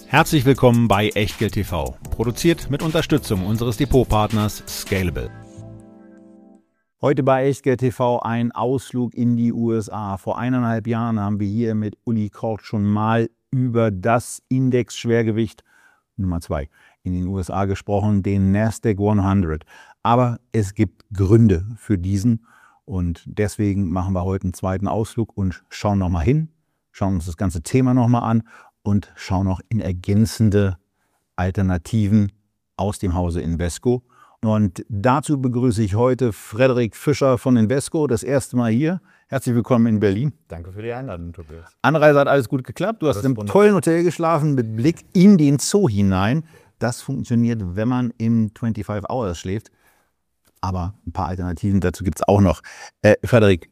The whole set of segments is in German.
Herzlich willkommen bei Echtgeld TV, produziert mit Unterstützung unseres Depotpartners Scalable. Heute bei Echtgeld TV ein Ausflug in die USA. Vor 1,5 Jahren haben wir hier mit Uli Kort schon mal über das Index-Schwergewicht Nummer 2 in den USA gesprochen, den Nasdaq 100. Aber es gibt Gründe für diesen und deswegen machen wir heute einen zweiten Ausflug und schauen nochmal hin, schauen uns das ganze Thema nochmal an und schauen noch in ergänzende Alternativen aus dem Hause Invesco. Und dazu begrüße ich heute Frederik Fischer von Invesco, das erste Mal hier. Herzlich willkommen in Berlin. Danke für die Einladung, Tobias. Anreise hat alles gut geklappt. Du hast in einem tollen Hotel geschlafen mit Blick in den Zoo hinein. Das funktioniert, wenn man im 25 Hours schläft. Aber ein paar Alternativen dazu gibt es auch noch. Frederik,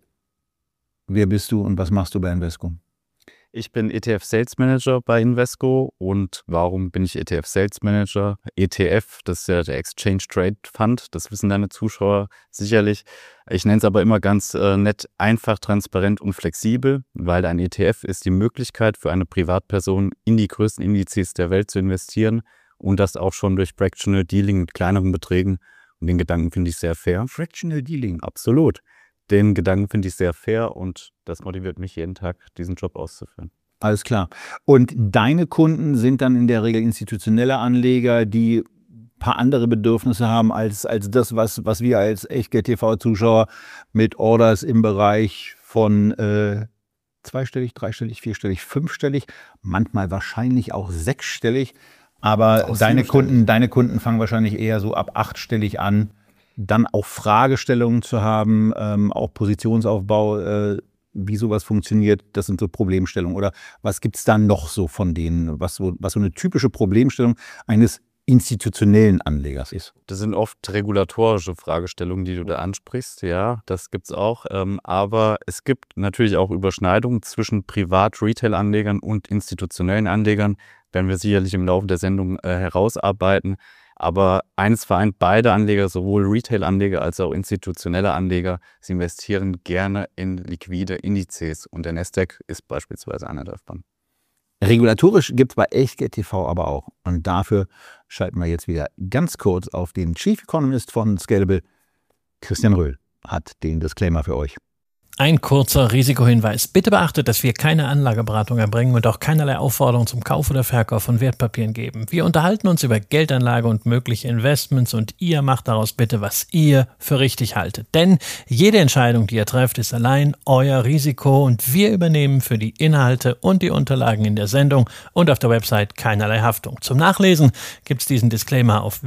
wer bist du und was machst du bei Invesco? Ich bin ETF Sales Manager bei Invesco. Und warum bin ich ETF Sales Manager? ETF, das ist ja der Exchange Trade Fund, das wissen deine Zuschauer sicherlich. Ich nenne es aber immer ganz nett, einfach, transparent und flexibel, weil ein ETF ist die Möglichkeit für eine Privatperson in die größten Indizes der Welt zu investieren und das auch schon durch Fractional Dealing mit kleineren Beträgen. Und den Gedanken finde ich sehr fair. Fractional Dealing? Absolut. Den Gedanken finde ich sehr fair und das motiviert mich jeden Tag, diesen Job auszuführen. Alles klar. Und deine Kunden sind dann in der Regel institutionelle Anleger, die ein paar andere Bedürfnisse haben als das, was wir als Echtgeld-TV-Zuschauer mit Orders im Bereich von zweistellig, dreistellig, vierstellig, fünfstellig, manchmal wahrscheinlich auch sechsstellig. Aber deine Kunden fangen wahrscheinlich eher so ab achtstellig an, dann auch Fragestellungen zu haben, auch Positionsaufbau, wie sowas funktioniert, das sind so Problemstellungen. Oder was gibt es da noch so von denen, was so eine typische Problemstellung eines institutionellen Anlegers ist? Das sind oft regulatorische Fragestellungen, die du da ansprichst. Ja, das gibt es auch. Aber es gibt natürlich auch Überschneidungen zwischen Privat-Retail-Anlegern und institutionellen Anlegern, werden wir sicherlich im Laufe der Sendung herausarbeiten. Aber eines vereint beide Anleger, sowohl Retail-Anleger als auch institutionelle Anleger. Sie investieren gerne in liquide Indizes und der Nasdaq ist beispielsweise einer davon. Regulatorisch gibt es bei Echtgeld TV aber auch. Und dafür schalten wir jetzt wieder ganz kurz auf den Chief Economist von Scalable. Christian Röhl hat den Disclaimer für euch. Ein kurzer Risikohinweis. Bitte beachtet, dass wir keine Anlageberatung erbringen und auch keinerlei Aufforderung zum Kauf oder Verkauf von Wertpapieren geben. Wir unterhalten uns über Geldanlage und mögliche Investments und ihr macht daraus bitte, was ihr für richtig haltet. Denn jede Entscheidung, die ihr trefft, ist allein euer Risiko und wir übernehmen für die Inhalte und die Unterlagen in der Sendung und auf der Website keinerlei Haftung. Zum Nachlesen gibt es diesen Disclaimer auf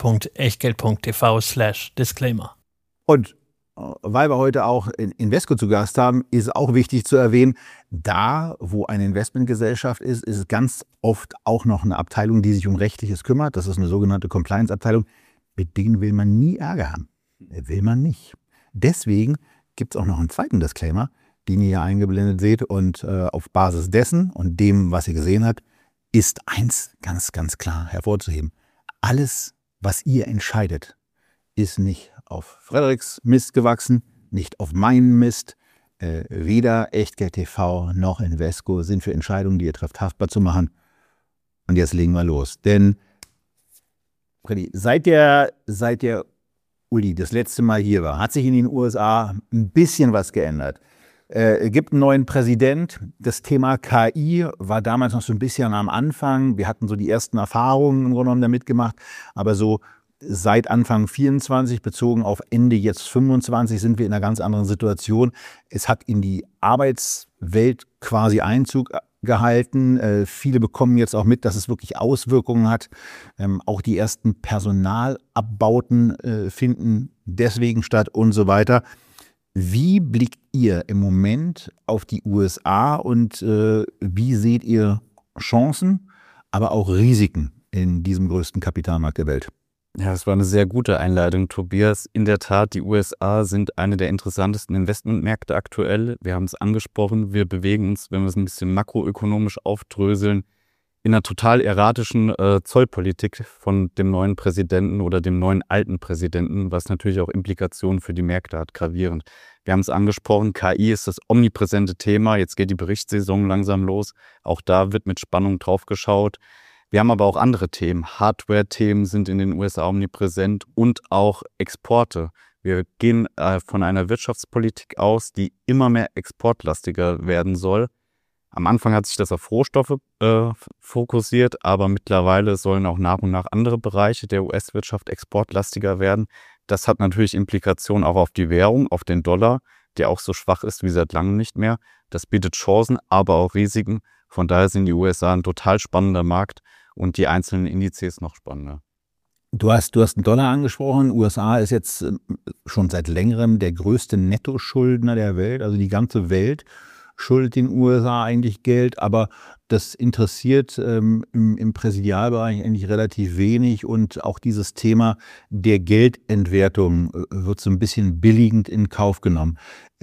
www.echtgeld.tv/Disclaimer. Und weil wir heute auch Invesco zu Gast haben, ist auch wichtig zu erwähnen, da wo eine Investmentgesellschaft ist, ist es ganz oft auch noch eine Abteilung, die sich um Rechtliches kümmert. Das ist eine sogenannte Compliance-Abteilung. Mit denen will man nie Ärger haben. Will man nicht. Deswegen gibt es auch noch einen zweiten Disclaimer, den ihr hier eingeblendet seht. Und auf Basis dessen und dem, was ihr gesehen habt, ist eins ganz, ganz klar hervorzuheben. Alles, was ihr entscheidet, ist nicht auf Frederiks Mist gewachsen, nicht auf meinen Mist. Weder Echtgeld TV noch Invesco sind für Entscheidungen, die ihr trefft, haftbar zu machen. Und jetzt legen wir los. Denn, Freddy, seit der Uli das letzte Mal hier war, hat sich in den USA ein bisschen was geändert. Es gibt einen neuen Präsident. Das Thema KI war damals noch so ein bisschen am Anfang. Wir hatten so die ersten Erfahrungen im Grunde genommen damit gemacht. Aber so seit Anfang 24 bezogen auf Ende jetzt 25 sind wir in einer ganz anderen Situation. Es hat in die Arbeitswelt quasi Einzug gehalten. Viele bekommen jetzt auch mit, dass es wirklich Auswirkungen hat. Auch die ersten Personalabbauten finden deswegen statt und so weiter. Wie blickt ihr im Moment auf die USA und wie seht ihr Chancen, aber auch Risiken in diesem größten Kapitalmarkt der Welt? Ja, das war eine sehr gute Einleitung, Tobias. In der Tat, die USA sind eine der interessantesten Investmentmärkte aktuell. Wir haben es angesprochen, wir bewegen uns, wenn wir es ein bisschen makroökonomisch aufdröseln, in einer total erratischen Zollpolitik von dem neuen Präsidenten oder dem neuen alten Präsidenten, was natürlich auch Implikationen für die Märkte hat, gravierend. Wir haben es angesprochen, KI ist das omnipräsente Thema. Jetzt geht die Berichtssaison langsam los. Auch da wird mit Spannung drauf geschaut. Wir haben aber auch andere Themen. Hardware-Themen sind in den USA omnipräsent und auch Exporte. Wir gehen von einer Wirtschaftspolitik aus, die immer mehr exportlastiger werden soll. Am Anfang hat sich das auf Rohstoffe fokussiert, aber mittlerweile sollen auch nach und nach andere Bereiche der US-Wirtschaft exportlastiger werden. Das hat natürlich Implikationen auch auf die Währung, auf den Dollar, der auch so schwach ist wie seit langem nicht mehr. Das bietet Chancen, aber auch Risiken. Von daher sind die USA ein total spannender Markt und die einzelnen Indizes noch spannender. Du hast den Dollar angesprochen. USA ist jetzt schon seit längerem der größte Nettoschuldner der Welt. Also die ganze Welt schuldet den USA eigentlich Geld, aber das interessiert im Präsidialbereich eigentlich relativ wenig und auch dieses Thema der Geldentwertung wird so ein bisschen billigend in Kauf genommen.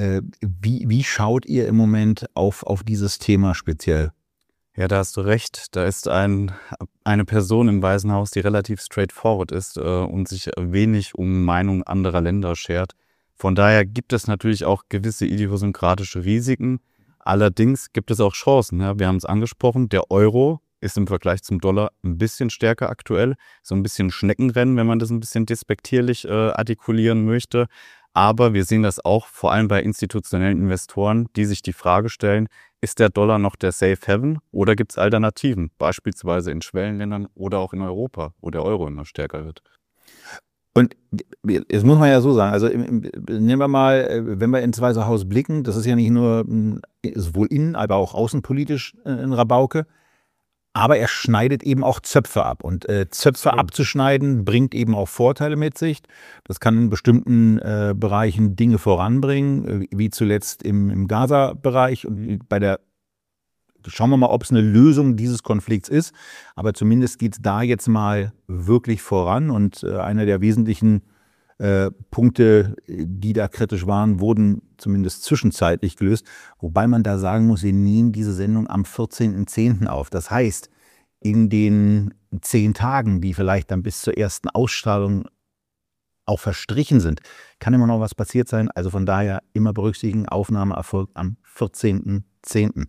Wie schaut ihr im Moment auf dieses Thema speziell? Ja, da hast du recht. Da ist eine Person im Weißen Haus, die relativ straightforward ist und sich wenig um Meinungen anderer Länder schert. Von daher gibt es natürlich auch gewisse idiosynkratische Risiken. Allerdings gibt es auch Chancen. Ja. Wir haben es angesprochen, der Euro ist im Vergleich zum Dollar ein bisschen stärker aktuell. So ein bisschen Schneckenrennen, wenn man das ein bisschen despektierlich artikulieren möchte. Aber wir sehen das auch vor allem bei institutionellen Investoren, die sich die Frage stellen, ist der Dollar noch der Safe Haven oder gibt es Alternativen, beispielsweise in Schwellenländern oder auch in Europa, wo der Euro immer stärker wird? Und jetzt muss man ja so sagen, also nehmen wir mal, wenn wir ins Weiße Haus blicken, das ist ja nicht nur sowohl innen, aber auch außenpolitisch ein Rabauke, aber er schneidet eben auch Zöpfe ab. Und Zöpfe abzuschneiden bringt eben auch Vorteile mit sich. Das kann in bestimmten Bereichen Dinge voranbringen, wie zuletzt im Gaza-Bereich. Und schauen wir mal, ob es eine Lösung dieses Konflikts ist. Aber zumindest geht es da jetzt mal wirklich voran. Und einer der wesentlichen Punkte, die da kritisch waren, wurden zumindest zwischenzeitlich gelöst. Wobei man da sagen muss, wir nehmen diese Sendung am 14.10. auf. Das heißt, in den 10 Tagen, die vielleicht dann bis zur ersten Ausstrahlung auch verstrichen sind, kann immer noch was passiert sein. Also von daher immer berücksichtigen, Aufnahme erfolgt am 14.10.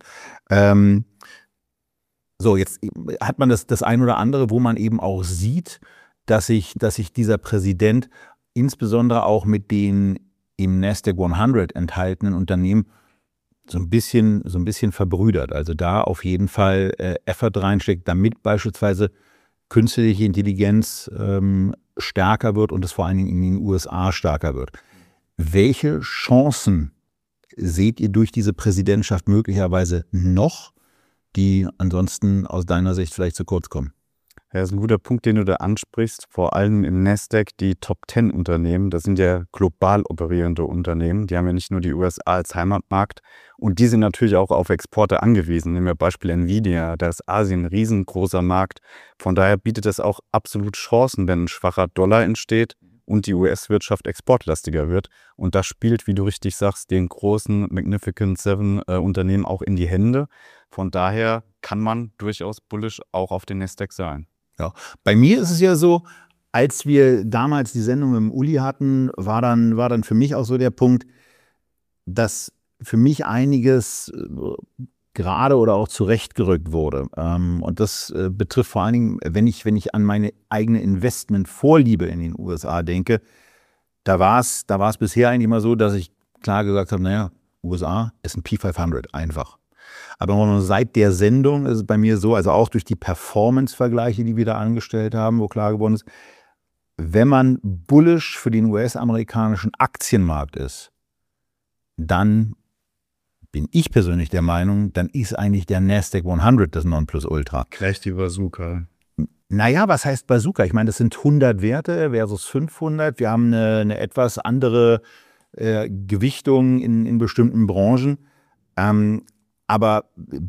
So, jetzt hat man das ein oder andere, wo man eben auch sieht, dass sich dieser Präsident insbesondere auch mit den im Nasdaq 100 enthaltenen Unternehmen so ein bisschen verbrüdert. Also da auf jeden Fall Effort reinsteckt, damit beispielsweise künstliche Intelligenz stärker wird und es vor allen Dingen in den USA stärker wird. Welche Chancen seht ihr durch diese Präsidentschaft möglicherweise noch, die ansonsten aus deiner Sicht vielleicht zu kurz kommen? Ja, das ist ein guter Punkt, den du da ansprichst. Vor allem im Nasdaq die Top-10-Unternehmen, das sind ja global operierende Unternehmen. Die haben ja nicht nur die USA als Heimatmarkt und die sind natürlich auch auf Exporte angewiesen. Nehmen wir Beispiel Nvidia, da ist Asien ein riesengroßer Markt. Von daher bietet es auch absolut Chancen, wenn ein schwacher Dollar entsteht und die US-Wirtschaft exportlastiger wird. Und das spielt, wie du richtig sagst, den großen Magnificent Seven Unternehmen auch in die Hände. Von daher kann man durchaus bullish auch auf den Nasdaq sein. Ja. Bei mir ist es ja so, als wir damals die Sendung im Uli hatten, war dann für mich auch so der Punkt, dass für mich einiges gerade oder auch zurechtgerückt wurde. Und das betrifft vor allen Dingen, wenn ich an meine eigene Investmentvorliebe in den USA denke, da war es bisher eigentlich immer so, dass ich klar gesagt habe, naja, USA ist ein P500, einfach. Aber seit der Sendung ist es bei mir so, also auch durch die Performance-Vergleiche, die wir da angestellt haben, wo klar geworden ist, wenn man bullish für den US-amerikanischen Aktienmarkt ist, dann bin ich persönlich der Meinung, dann ist eigentlich der Nasdaq 100 das Nonplusultra. Gleich die Bazooka. Naja, was heißt Bazooka? Ich meine, das sind 100 Werte versus 500. Wir haben eine etwas andere Gewichtung in bestimmten Branchen. Aber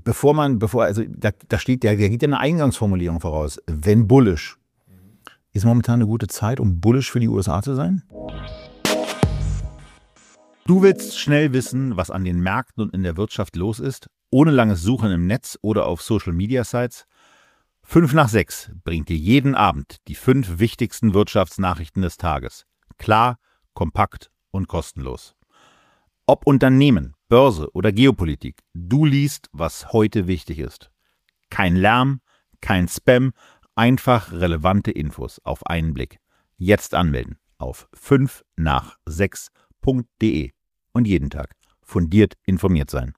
da geht ja eine Eingangsformulierung voraus. Wenn bullish, ist momentan eine gute Zeit, um bullish für die USA zu sein? Du willst schnell wissen, was an den Märkten und in der Wirtschaft los ist, ohne langes Suchen im Netz oder auf Social-Media-Sites? 5 nach 6 bringt dir jeden Abend die 5 wichtigsten Wirtschaftsnachrichten des Tages. Klar, kompakt und kostenlos. Ob Unternehmen, Börse oder Geopolitik, du liest, was heute wichtig ist. Kein Lärm, Kein Spam, einfach relevante Infos auf einen Blick. Jetzt anmelden auf 5nach6.de und jeden Tag fundiert informiert sein.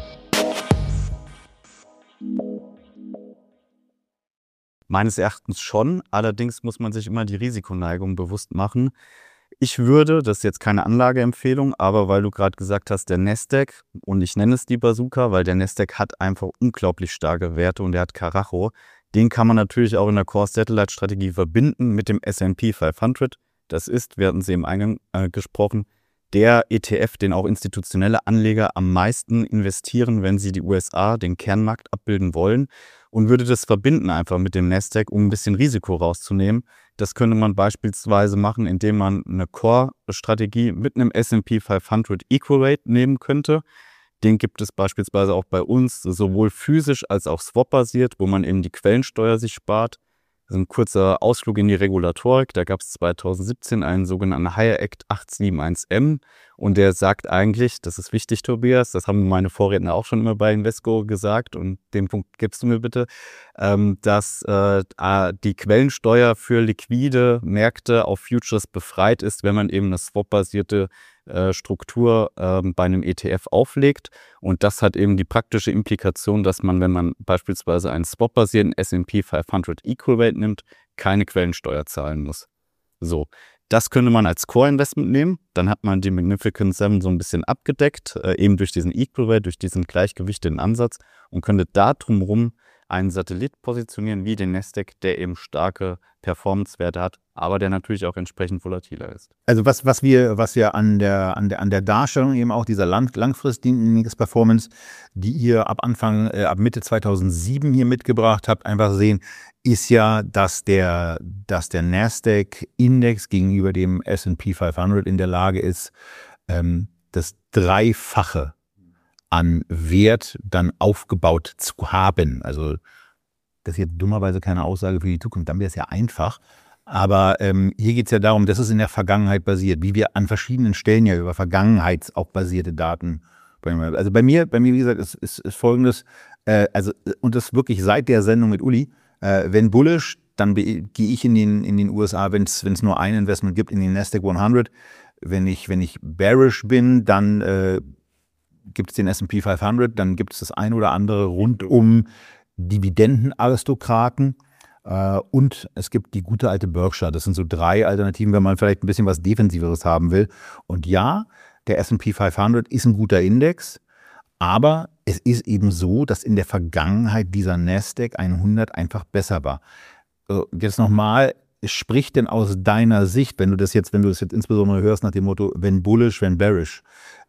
Meines Erachtens schon, allerdings muss man sich immer die Risikoneigung bewusst machen. Ich würde, das ist jetzt keine Anlageempfehlung, aber weil du gerade gesagt hast, der Nasdaq, und ich nenne es die Bazooka, weil der Nasdaq hat einfach unglaublich starke Werte und der hat Karacho. Den kann man natürlich auch in der Core-Satellite-Strategie verbinden mit dem S&P 500. Das ist, wir hatten es eben eingangs gesprochen, der ETF, den auch institutionelle Anleger am meisten investieren, wenn sie die USA, den Kernmarkt, abbilden wollen, und würde das verbinden einfach mit dem Nasdaq, um ein bisschen Risiko rauszunehmen. Das könnte man beispielsweise machen, indem man eine Core-Strategie mit einem S&P 500 Equal Weight nehmen könnte. Den gibt es beispielsweise auch bei uns, sowohl physisch als auch swap-basiert, wo man eben die Quellensteuer sich spart. Das ist ein kurzer Ausflug in die Regulatorik. Da gab es 2017 einen sogenannten Hire Act 871M und der sagt eigentlich, das ist wichtig, Tobias, das haben meine Vorredner auch schon immer bei Invesco gesagt und den Punkt gibst du mir bitte, dass die Quellensteuer für liquide Märkte auf Futures befreit ist, wenn man eben eine swap-basierte Struktur bei einem ETF auflegt. Und das hat eben die praktische Implikation, dass man, wenn man beispielsweise einen swap-basierten S&P 500 Equal Weight nimmt, keine Quellensteuer zahlen muss. So, das könnte man als Core-Investment nehmen. Dann hat man die Magnificent Seven so ein bisschen abgedeckt, eben durch diesen Equal Weight, durch diesen gleichgewichteten Ansatz und könnte da drumherum einen Satellit positionieren wie den Nasdaq, der eben starke Performance-Werte hat, aber der natürlich auch entsprechend volatiler ist. Also was wir an der Darstellung eben auch dieser langfristigen Index-Performance, die ihr ab Mitte 2007 hier mitgebracht habt, einfach sehen, ist ja, dass der Nasdaq-Index gegenüber dem S&P 500 in der Lage ist, das Dreifache an Wert dann aufgebaut zu haben. Also das ist jetzt dummerweise keine Aussage für die Zukunft, dann wäre es ja einfach. Aber hier geht es ja darum, dass es in der Vergangenheit basiert, wie wir an verschiedenen Stellen ja über Vergangenheits auch basierte Daten. Also bei mir wie gesagt, ist Folgendes, und das wirklich seit der Sendung mit Uli, wenn bullish, dann gehe ich in den USA, wenn es nur ein Investment gibt, in den Nasdaq 100. Wenn ich bearish bin, dann gibt es den S&P 500, dann gibt es das ein oder andere rund um Dividendenaristokraten und es gibt die gute alte Berkshire. Das sind so 3 Alternativen, wenn man vielleicht ein bisschen was Defensiveres haben will. Und ja, der S&P 500 ist ein guter Index, aber es ist eben so, dass in der Vergangenheit dieser Nasdaq 100 einfach besser war. Jetzt nochmal, spricht denn aus deiner Sicht, wenn du das jetzt insbesondere hörst nach dem Motto, wenn bullish, wenn bearish,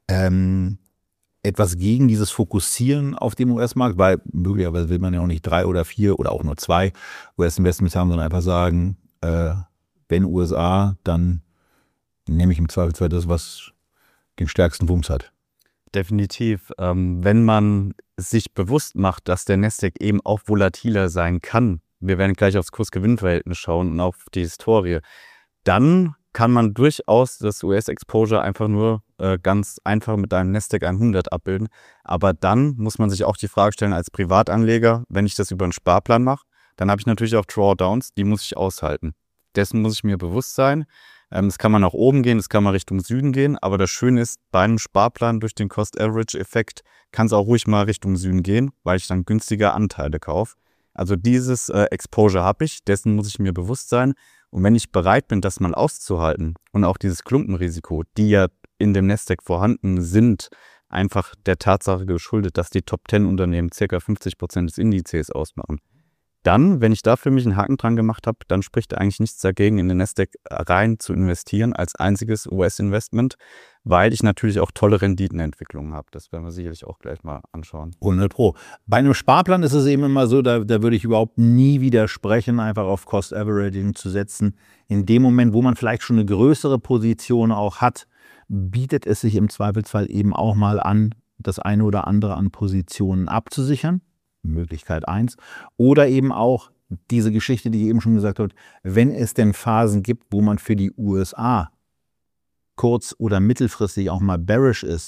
etwas gegen dieses Fokussieren auf dem US-Markt, weil möglicherweise will man ja auch nicht 3 oder 4 oder auch nur 2 US-Investments haben, sondern einfach sagen, wenn USA, dann nehme ich im Zweifelsfall das, was den stärksten Wumms hat. Definitiv. Wenn man sich bewusst macht, dass der Nasdaq eben auch volatiler sein kann, wir werden gleich aufs Kurs-Gewinn-Verhältnis schauen und auf die Historie, dann kann man durchaus das US-Exposure einfach nur ganz einfach mit einem Nasdaq 100 abbilden. Aber dann muss man sich auch die Frage stellen als Privatanleger, wenn ich das über einen Sparplan mache, dann habe ich natürlich auch Drawdowns, die muss ich aushalten. Dessen muss ich mir bewusst sein. Es kann mal nach oben gehen, es kann mal Richtung Süden gehen, aber das Schöne ist, bei einem Sparplan durch den Cost-Average-Effekt kann es auch ruhig mal Richtung Süden gehen, weil ich dann günstiger Anteile kaufe. Also dieses Exposure habe ich, dessen muss ich mir bewusst sein. Und wenn ich bereit bin, das mal auszuhalten und auch dieses Klumpenrisiko, die ja in dem Nasdaq vorhanden sind, einfach der Tatsache geschuldet, dass die Top-10-Unternehmen ca. 50% des Indizes ausmachen, dann, wenn ich da für mich einen Haken dran gemacht habe, dann spricht eigentlich nichts dagegen, in den Nasdaq rein zu investieren als einziges US-Investment, weil ich natürlich auch tolle Renditenentwicklungen habe. Das werden wir sicherlich auch gleich mal anschauen. 100%. Bei einem Sparplan ist es eben immer so, da würde ich überhaupt nie widersprechen, einfach auf Cost Averaging zu setzen. In dem Moment, wo man vielleicht schon eine größere Position auch hat, bietet es sich im Zweifelsfall eben auch mal an, das eine oder andere an Positionen abzusichern. Möglichkeit 1. Oder eben auch diese Geschichte, die ich eben schon gesagt habe, wenn es denn Phasen gibt, wo man für die USA kurz- oder mittelfristig auch mal bearish ist,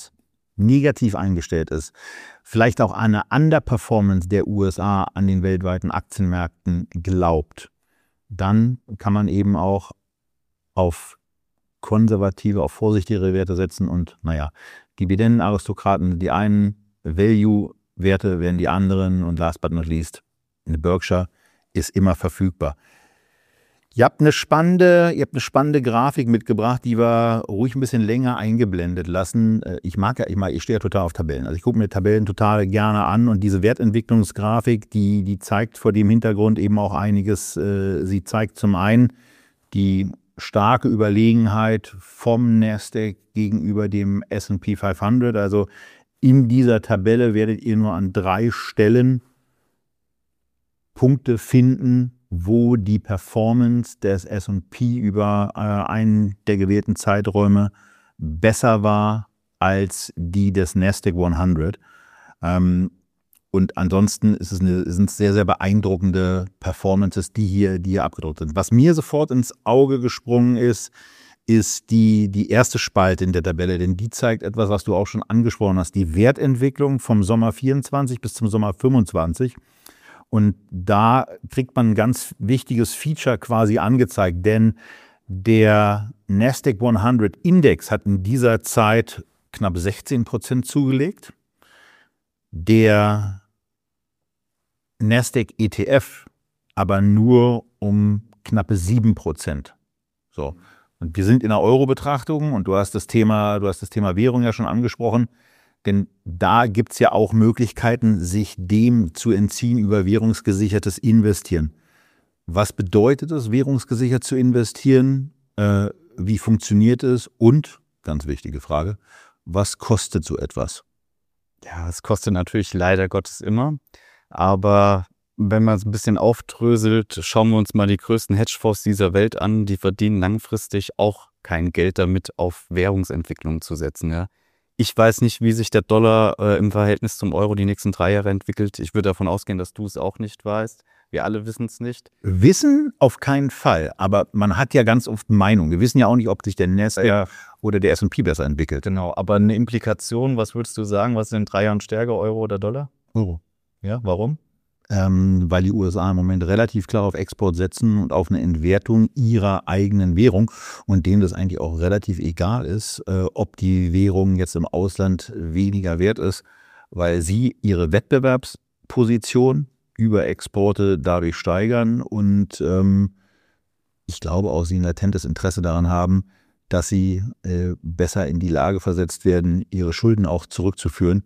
negativ eingestellt ist, vielleicht auch an eine Underperformance der USA an den weltweiten Aktienmärkten glaubt, dann kann man eben auch auf konservative, auf vorsichtigere Werte setzen und Dividendenaristokraten, die einen, Value-Werte werden die anderen und last but not least, eine Berkshire ist immer verfügbar. Ihr habt eine spannende Grafik mitgebracht, die wir ruhig ein bisschen länger eingeblendet lassen. Ich stehe ja total auf Tabellen. Also ich gucke mir Tabellen total gerne an und diese Wertentwicklungsgrafik, die zeigt vor dem Hintergrund eben auch einiges. Sie zeigt zum einen die starke Überlegenheit vom Nasdaq gegenüber dem S&P 500. Also in dieser Tabelle werdet ihr nur an 3 Stellen Punkte finden, wo die Performance des S&P über einen der gewählten Zeiträume besser war als die des Nasdaq 100. Und ansonsten sind es sehr, sehr beeindruckende Performances, die hier abgedruckt sind. Was mir sofort ins Auge gesprungen ist die erste Spalte in der Tabelle, denn die zeigt etwas, was du auch schon angesprochen hast, die Wertentwicklung vom Sommer 24 bis zum Sommer 25. Und da kriegt man ein ganz wichtiges Feature quasi angezeigt, denn der Nasdaq 100 Index hat in dieser Zeit knapp 16% zugelegt. Der Nasdaq ETF aber nur um knappe 7%. So. Und wir sind in einer Euro-Betrachtung und du hast das Thema Währung ja schon angesprochen. Denn da gibt es ja auch Möglichkeiten, sich dem zu entziehen über währungsgesichertes Investieren. Was bedeutet es, währungsgesichert zu investieren? Wie funktioniert es? Und, ganz wichtige Frage, was kostet so etwas? Ja, es kostet natürlich leider Gottes immer. Aber wenn man es ein bisschen aufdröselt, schauen wir uns mal die größten Hedgefonds dieser Welt an. Die verdienen langfristig auch kein Geld damit, auf Währungsentwicklung zu setzen. Ja. Ich weiß nicht, wie sich der Dollar im Verhältnis zum Euro die nächsten 3 Jahre entwickelt. Ich würde davon ausgehen, dass du es auch nicht weißt. Wir alle wissen es nicht. Wissen auf keinen Fall, aber man hat ja ganz oft Meinung. Wir wissen ja auch nicht, ob sich der Nasdaq oder der S&P besser entwickelt. Genau, aber eine Implikation, was würdest du sagen, was ist in 3 Jahren stärker, Euro oder Dollar? Euro. Ja, warum? Weil die USA im Moment relativ klar auf Export setzen und auf eine Entwertung ihrer eigenen Währung und denen das eigentlich auch relativ egal ist, ob die Währung jetzt im Ausland weniger wert ist, weil sie ihre Wettbewerbsposition über Exporte dadurch steigern und ich glaube auch, sie ein latentes Interesse daran haben, dass sie besser in die Lage versetzt werden, ihre Schulden auch zurückzuführen,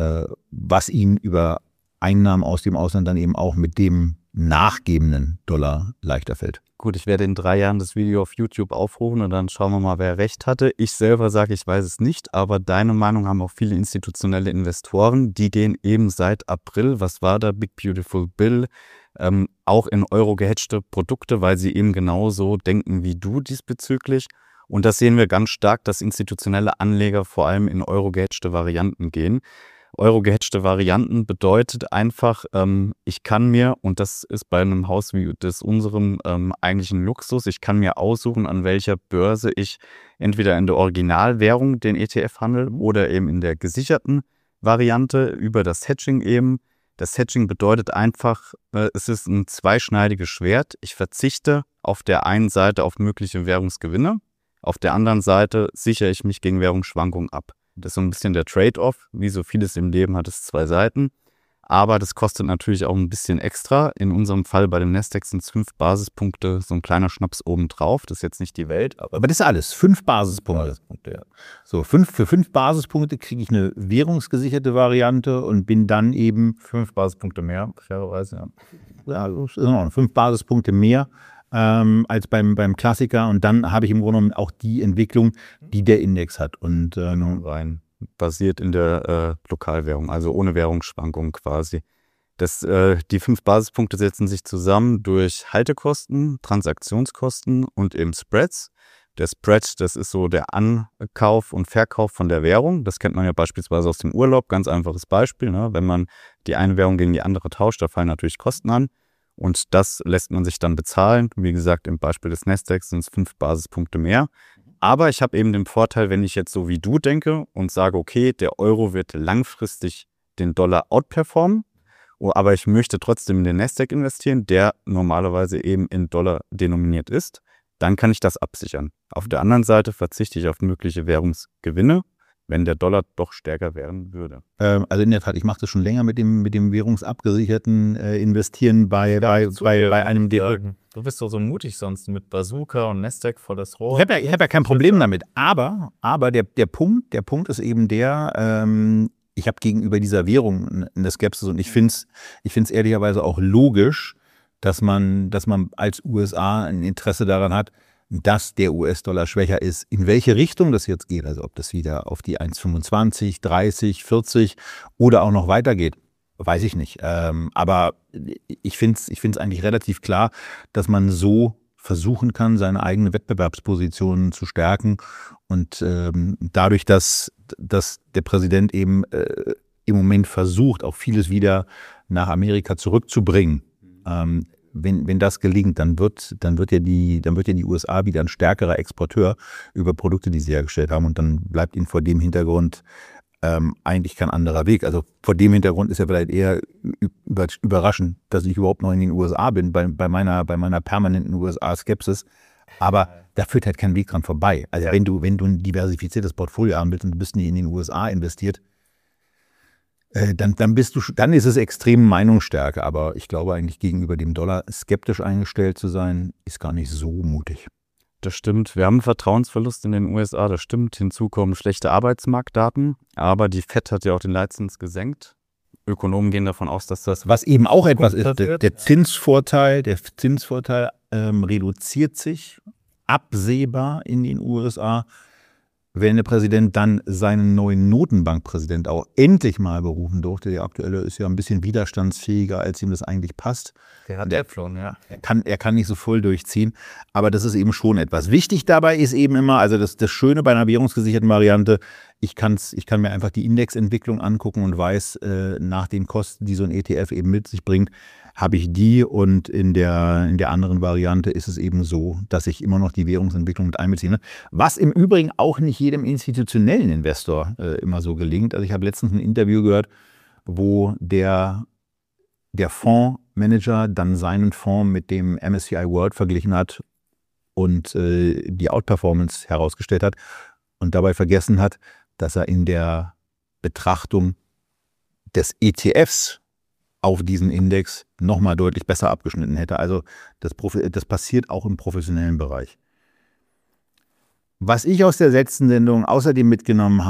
was ihnen über Einnahmen aus dem Ausland dann eben auch mit dem nachgebenden Dollar leichter fällt. Gut, ich werde in 3 Jahren das Video auf YouTube aufrufen und dann schauen wir mal, wer recht hatte. Ich selber sage, ich weiß es nicht, aber deine Meinung haben auch viele institutionelle Investoren. Die gehen eben seit April, was war da, Big Beautiful Bill, auch in Euro gehatchte Produkte, weil sie eben genauso denken wie du diesbezüglich. Und das sehen wir ganz stark, dass institutionelle Anleger vor allem in Euro gehatchte Varianten gehen. Euro gehatchte Varianten bedeutet einfach, ich kann mir, und das ist bei einem Haus wie unserem eigentlich ein Luxus, ich kann mir aussuchen, an welcher Börse ich entweder in der Originalwährung den ETF handle oder eben in der gesicherten Variante über das Hedging eben. Das Hedging bedeutet einfach, es ist ein zweischneidiges Schwert. Ich verzichte auf der einen Seite auf mögliche Währungsgewinne, auf der anderen Seite sichere ich mich gegen Währungsschwankungen ab. Das ist so ein bisschen der Trade-off. Wie so vieles im Leben hat es 2 Seiten. Aber das kostet natürlich auch ein bisschen extra. In unserem Fall bei dem Nasdaq sind es 5 Basispunkte, so ein kleiner Schnaps obendrauf. Das ist jetzt nicht die Welt. Aber das ist alles. 5 Basispunkte. Ja. So, für 5 Basispunkte kriege ich eine währungsgesicherte Variante und bin dann eben 5 Basispunkte mehr, fairerweise. Ja, 5 Basispunkte mehr als beim Klassiker. Und dann habe ich im Grunde genommen auch die Entwicklung, die der Index hat. Und rein basiert in der Lokalwährung, also ohne Währungsschwankungen quasi. Die 5 Basispunkte setzen sich zusammen durch Haltekosten, Transaktionskosten und eben Spreads. Der Spread, das ist so der Ankauf und Verkauf von der Währung. Das kennt man ja beispielsweise aus dem Urlaub. Ganz einfaches Beispiel. Ne? Wenn man die eine Währung gegen die andere tauscht, da fallen natürlich Kosten an. Und das lässt man sich dann bezahlen. Wie gesagt, im Beispiel des Nasdaq sind es 5 Basispunkte mehr. Aber ich habe eben den Vorteil, wenn ich jetzt so wie du denke und sage, okay, der Euro wird langfristig den Dollar outperformen, aber ich möchte trotzdem in den Nasdaq investieren, der normalerweise eben in Dollar denominiert ist, dann kann ich das absichern. Auf der anderen Seite verzichte ich auf mögliche Währungsgewinne, wenn der Dollar doch stärker werden würde. Also in der Tat, ich mache das schon länger mit dem währungsabgesicherten Investieren bei einem der. Du bist doch so mutig sonst mit Bazooka und Nasdaq vor das Rohr. Ich hab ja kein Problem damit, aber der Punkt ist eben der, ich habe gegenüber dieser Währung eine Skepsis und ich finde es ehrlicherweise auch logisch, dass man als USA ein Interesse daran hat, dass der US-Dollar schwächer ist. In welche Richtung das jetzt geht, also ob das wieder auf die 1,25, 30, 40 oder auch noch weitergeht, weiß ich nicht. Aber ich finde es eigentlich relativ klar, dass man so versuchen kann, seine eigene Wettbewerbsposition zu stärken. Und dadurch, dass der Präsident eben im Moment versucht, auch vieles wieder nach Amerika zurückzubringen, wenn das gelingt, dann wird ja die USA wieder ein stärkerer Exporteur über Produkte, die sie hergestellt haben. Und dann bleibt ihnen vor dem Hintergrund eigentlich kein anderer Weg. Also vor dem Hintergrund ist ja vielleicht eher überraschend, dass ich überhaupt noch in den USA bin, bei meiner permanenten USA-Skepsis. Aber da führt halt kein Weg dran vorbei. Also wenn du ein diversifiziertes Portfolio haben willst und du bist nicht in den USA investiert, dann ist es extreme Meinungsstärke. Aber ich glaube eigentlich gegenüber dem Dollar skeptisch eingestellt zu sein, ist gar nicht so mutig. Das stimmt. Wir haben einen Vertrauensverlust in den USA, das stimmt. Hinzu kommen schlechte Arbeitsmarktdaten. Aber die FED hat ja auch den Leitzins gesenkt. Ökonomen gehen davon aus, dass das... Was eben auch etwas ist, der Zinsvorteil reduziert sich absehbar in den USA, wenn der Präsident dann seinen neuen Notenbankpräsident auch endlich mal berufen durfte. Der aktuelle ist ja ein bisschen widerstandsfähiger, als ihm das eigentlich passt. Der hat Teflon, ja. Er kann nicht so voll durchziehen, aber das ist eben schon etwas. Wichtig dabei ist eben immer, also das Schöne bei einer währungsgesicherten Variante, ich kann mir einfach die Indexentwicklung angucken und weiß, nach den Kosten, die so ein ETF eben mit sich bringt, habe ich die, und in der anderen Variante ist es eben so, dass ich immer noch die Währungsentwicklung mit einbeziehe. Was im Übrigen auch nicht jedem institutionellen Investor immer so gelingt. Also ich habe letztens ein Interview gehört, wo der Fondsmanager dann seinen Fonds mit dem MSCI World verglichen hat und die Outperformance herausgestellt hat und dabei vergessen hat, dass er in der Betrachtung des ETFs auf diesen Index nochmal deutlich besser abgeschnitten hätte. Also das passiert auch im professionellen Bereich. Was ich aus der letzten Sendung außerdem mitgenommen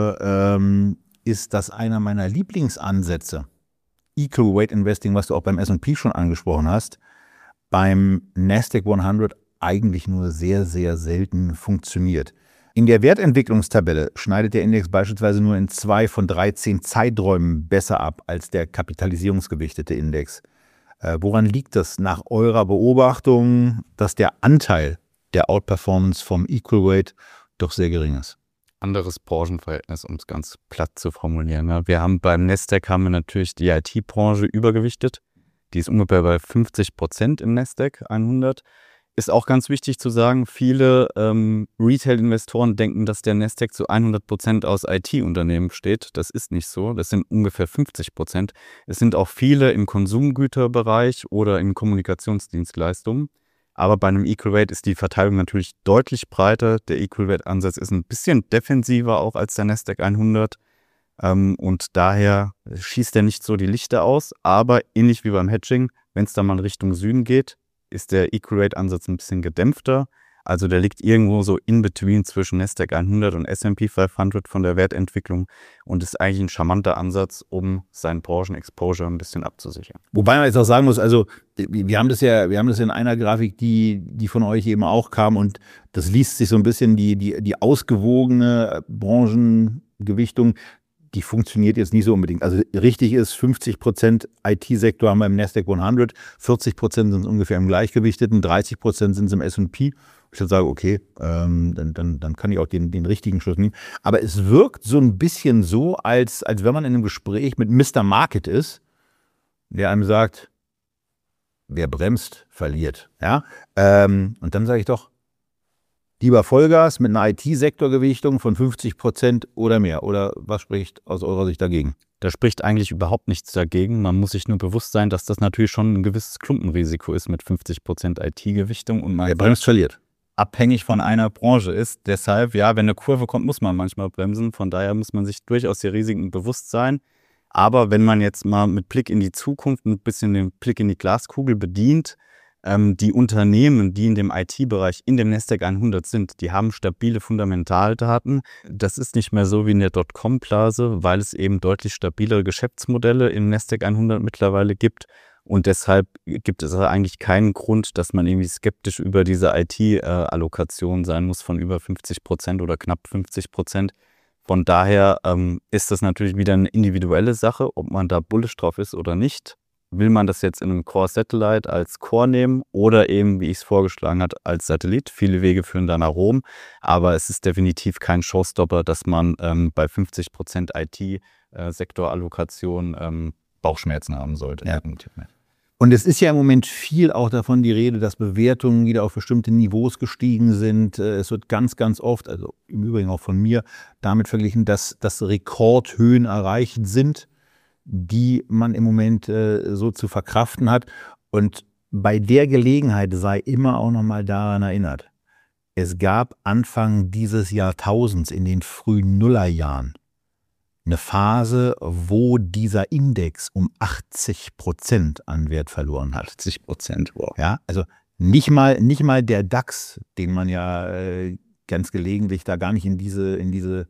habe, ist, dass einer meiner Lieblingsansätze, Equal Weight Investing, was du auch beim S&P schon angesprochen hast, beim Nasdaq 100 eigentlich nur sehr, sehr selten funktioniert. In der Wertentwicklungstabelle schneidet der Index beispielsweise nur in 2 von 13 Zeiträumen besser ab als der kapitalisierungsgewichtete Index. Woran liegt das nach eurer Beobachtung, dass der Anteil der Outperformance vom Equal Weight doch sehr gering ist? Anderes Branchenverhältnis, um es ganz platt zu formulieren. Wir haben beim Nasdaq natürlich die IT-Branche übergewichtet. Die ist ungefähr bei 50% im Nasdaq 100. Ist auch ganz wichtig zu sagen, viele Retail-Investoren denken, dass der Nasdaq zu 100% aus IT-Unternehmen besteht. Das ist nicht so, das sind ungefähr 50%. Es sind auch viele im Konsumgüterbereich oder in Kommunikationsdienstleistungen. Aber bei einem Equal Weight ist die Verteilung natürlich deutlich breiter. Der Equal Weight-Ansatz ist ein bisschen defensiver auch als der Nasdaq 100. Und daher schießt er nicht so die Lichter aus. Aber ähnlich wie beim Hedging, wenn es dann mal in Richtung Süden geht, ist der Equal Weight-Ansatz ein bisschen gedämpfter. Also der liegt irgendwo so in between zwischen Nasdaq 100 und S&P 500 von der Wertentwicklung und ist eigentlich ein charmanter Ansatz, um seinen Branchen-Exposure ein bisschen abzusichern. Wobei man jetzt auch sagen muss, also wir haben das ja in einer Grafik, die von euch eben auch kam, und das liest sich so ein bisschen die ausgewogene Branchengewichtung. Die funktioniert jetzt nicht so unbedingt. Also richtig ist, 50% IT-Sektor haben wir im Nasdaq 100, 40% sind ungefähr im gleichgewichteten, 30% sind es im S&P. Ich würde sagen, okay, dann kann ich auch den richtigen Schluss nehmen. Aber es wirkt so ein bisschen so, als wenn man in einem Gespräch mit Mr. Market ist, der einem sagt, wer bremst, verliert. Ja? Und dann sage ich doch, Lieber Vollgas mit einer IT-Sektorgewichtung von 50% oder mehr? Oder was spricht aus eurer Sicht dagegen? Da spricht eigentlich überhaupt nichts dagegen. Man muss sich nur bewusst sein, dass das natürlich schon ein gewisses Klumpenrisiko ist mit 50% IT-Gewichtung und man bremst verliert. Abhängig von einer Branche ist. Deshalb, ja, wenn eine Kurve kommt, muss man manchmal bremsen. Von daher muss man sich durchaus der Risiken bewusst sein. Aber wenn man jetzt mal mit Blick in die Zukunft ein bisschen den Blick in die Glaskugel bedient, die Unternehmen, die in dem IT-Bereich in dem Nasdaq 100 sind, die haben stabile Fundamentaldaten. Das ist nicht mehr so wie in der Dotcom-Blase, weil es eben deutlich stabilere Geschäftsmodelle im Nasdaq 100 mittlerweile gibt. Und deshalb gibt es eigentlich keinen Grund, dass man irgendwie skeptisch über diese IT-Allokation sein muss von über 50% oder knapp 50%. Von daher ist das natürlich wieder eine individuelle Sache, ob man da bullish drauf ist oder nicht. Will man das jetzt in einem Core Satellite als Core nehmen oder eben, wie ich es vorgeschlagen habe, als Satellit? Viele Wege führen da nach Rom, aber es ist definitiv kein Showstopper, dass man bei 50% IT-Sektorallokation Bauchschmerzen haben sollte. Ja. Und es ist ja im Moment viel auch davon die Rede, dass Bewertungen wieder auf bestimmte Niveaus gestiegen sind. Es wird ganz, ganz oft, also im Übrigen auch von mir, damit verglichen, dass Rekordhöhen erreicht sind, die man im Moment so zu verkraften hat. Und bei der Gelegenheit sei immer auch nochmal daran erinnert, es gab Anfang dieses Jahrtausends, in den frühen Nullerjahren, eine Phase, wo dieser Index um 80% an Wert verloren hat. 80%, wow. Ja, also nicht mal der DAX, den man ja ganz gelegentlich da gar nicht in diese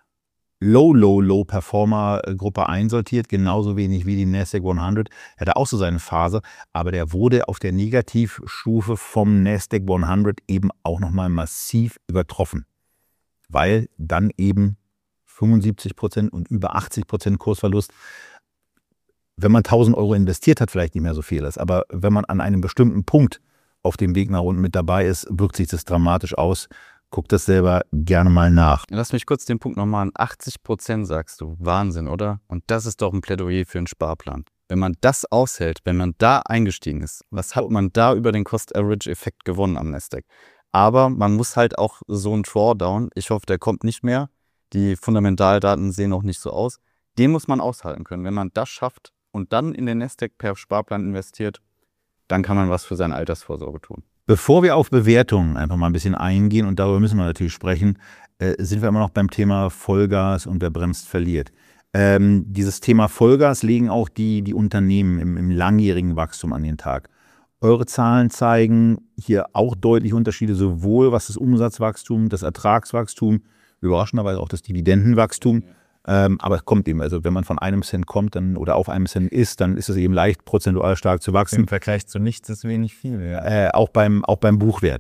Low-Performer-Gruppe einsortiert, genauso wenig wie die Nasdaq 100. Er hatte auch so seine Phase, aber der wurde auf der Negativstufe vom Nasdaq 100 eben auch nochmal massiv übertroffen, weil dann eben 75% und über 80% Kursverlust, wenn man 1.000 Euro investiert hat, vielleicht nicht mehr so viel ist. Aber wenn man an einem bestimmten Punkt auf dem Weg nach unten mit dabei ist, wirkt sich das dramatisch aus. Guck das selber gerne mal nach. Lass mich kurz den Punkt nochmal an. 80% sagst du. Wahnsinn, oder? Und das ist doch ein Plädoyer für einen Sparplan. Wenn man das aushält, wenn man da eingestiegen ist, was hat man da über den Cost-Average-Effekt gewonnen am Nasdaq? Aber man muss halt auch so einen Drawdown, ich hoffe, der kommt nicht mehr, die Fundamentaldaten sehen auch nicht so aus, den muss man aushalten können. Wenn man das schafft und dann in den Nasdaq per Sparplan investiert, dann kann man was für seine Altersvorsorge tun. Bevor wir auf Bewertungen einfach mal ein bisschen eingehen, und darüber müssen wir natürlich sprechen, sind wir immer noch beim Thema Vollgas und wer bremst, verliert. Dieses Thema Vollgas legen auch die Unternehmen im langjährigen Wachstum an den Tag. Eure Zahlen zeigen hier auch deutliche Unterschiede, sowohl was das Umsatzwachstum, das Ertragswachstum, überraschenderweise auch das Dividendenwachstum. Aber es kommt eben, also wenn man von 1 Cent kommt dann, oder auf 1 Cent ist, dann ist es eben leicht prozentual stark zu wachsen. Im Vergleich zu nichts ist wenig viel. Ja. Auch beim Buchwert.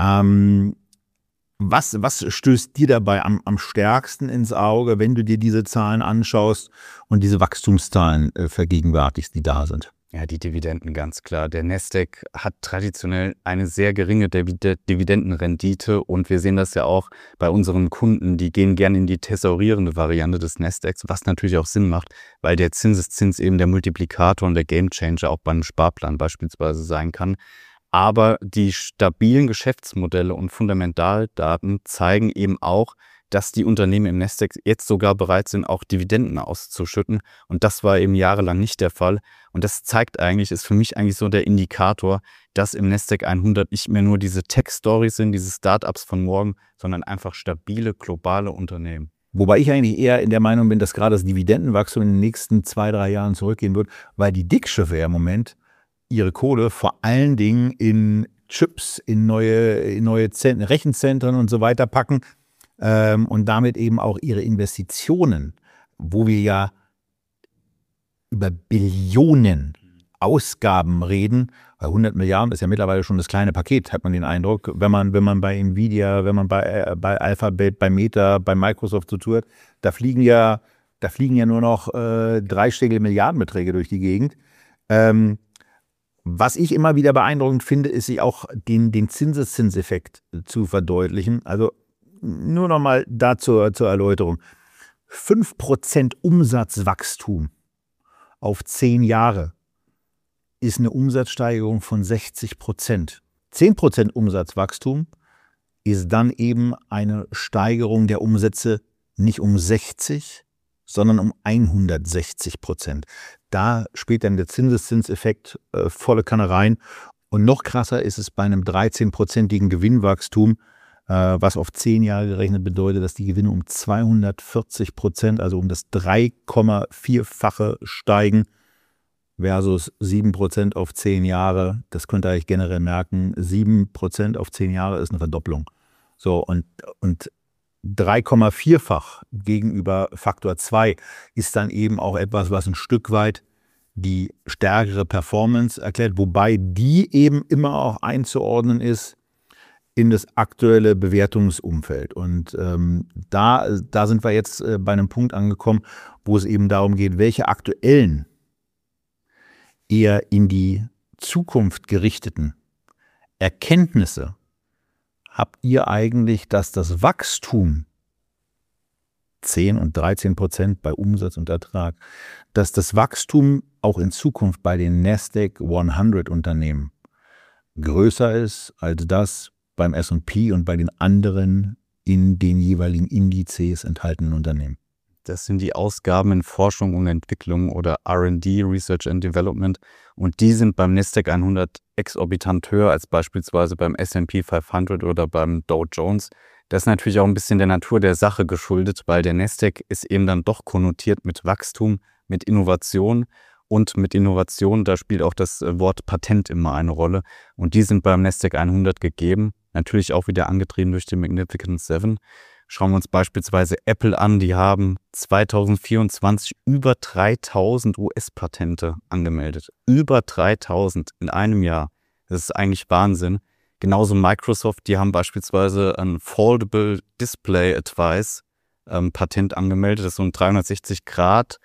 Was stößt dir dabei am stärksten ins Auge, wenn du dir diese Zahlen anschaust und diese Wachstumszahlen vergegenwärtigst, die da sind? Ja, die Dividenden ganz klar. Der Nasdaq hat traditionell eine sehr geringe Dividendenrendite und wir sehen das ja auch bei unseren Kunden, die gehen gerne in die thesaurierende Variante des Nasdaqs, was natürlich auch Sinn macht, weil der Zinseszins eben der Multiplikator und der Gamechanger auch bei einem Sparplan beispielsweise sein kann. Aber die stabilen Geschäftsmodelle und Fundamentaldaten zeigen eben auch, dass die Unternehmen im Nasdaq jetzt sogar bereit sind, auch Dividenden auszuschütten. Und das war eben jahrelang nicht der Fall. Und das zeigt eigentlich, ist für mich eigentlich so der Indikator, dass im Nasdaq 100 nicht mehr nur diese Tech-Stories sind, diese Startups von morgen, sondern einfach stabile, globale Unternehmen. Wobei ich eigentlich eher in der Meinung bin, dass gerade das Dividendenwachstum in den nächsten 2-3 Jahren zurückgehen wird, weil die Dickschiffe ja im Moment ihre Kohle vor allen Dingen in Chips, in neue Rechenzentren und so weiter packen. Und damit eben auch ihre Investitionen, wo wir ja über Billionen Ausgaben reden, bei 100 Milliarden ist ja mittlerweile schon das kleine Paket, hat man den Eindruck, wenn man bei Nvidia, wenn man bei Alphabet, bei Meta, bei Microsoft so tut, da fliegen ja nur noch dreistellige Milliardenbeträge durch die Gegend. Was ich immer wieder beeindruckend finde, ist sich auch den Zinseszinseffekt zu verdeutlichen. Also nur noch mal dazu zur Erläuterung. 5% Umsatzwachstum auf 10 Jahre ist eine Umsatzsteigerung von 60%. 10% Umsatzwachstum ist dann eben eine Steigerung der Umsätze nicht um 60, sondern um 160%. Da spielt dann der Zinseszinseffekt volle Kanne rein. Und noch krasser ist es bei einem 13%igen Gewinnwachstum, was auf 10 Jahre gerechnet bedeutet, dass die Gewinne um 240%, also um das 3,4-fache steigen, versus 7% auf 10 Jahre. Das könnt ihr euch generell merken. 7% auf 10 Jahre ist eine Verdopplung. So, und 3,4-fach gegenüber Faktor 2 ist dann eben auch etwas, was ein Stück weit die stärkere Performance erklärt, wobei die eben immer auch einzuordnen ist in das aktuelle Bewertungsumfeld. Und da sind wir jetzt bei einem Punkt angekommen, wo es eben darum geht, welche aktuellen, eher in die Zukunft gerichteten Erkenntnisse habt ihr eigentlich, dass das Wachstum 10 und 13% bei Umsatz und Ertrag, dass das Wachstum auch in Zukunft bei den Nasdaq 100 Unternehmen größer ist als das beim S&P und bei den anderen in den jeweiligen Indizes enthaltenen Unternehmen? Das sind die Ausgaben in Forschung und Entwicklung oder R&D, Research and Development. Und die sind beim Nasdaq 100 exorbitant höher als beispielsweise beim S&P 500 oder beim Dow Jones. Das ist natürlich auch ein bisschen der Natur der Sache geschuldet, weil der Nasdaq ist eben dann doch konnotiert mit Wachstum, mit Innovation. Und mit Innovation, da spielt auch das Wort Patent immer eine Rolle. Und die sind beim Nasdaq 100 gegeben. Natürlich auch wieder angetrieben durch die Magnificent Seven. Schauen wir uns beispielsweise Apple an. Die haben 2024 über 3000 US-Patente angemeldet. Über 3000 in einem Jahr. Das ist eigentlich Wahnsinn. Genauso Microsoft, die haben beispielsweise ein Foldable Display Advice Patent angemeldet. Das ist so ein 360 Grad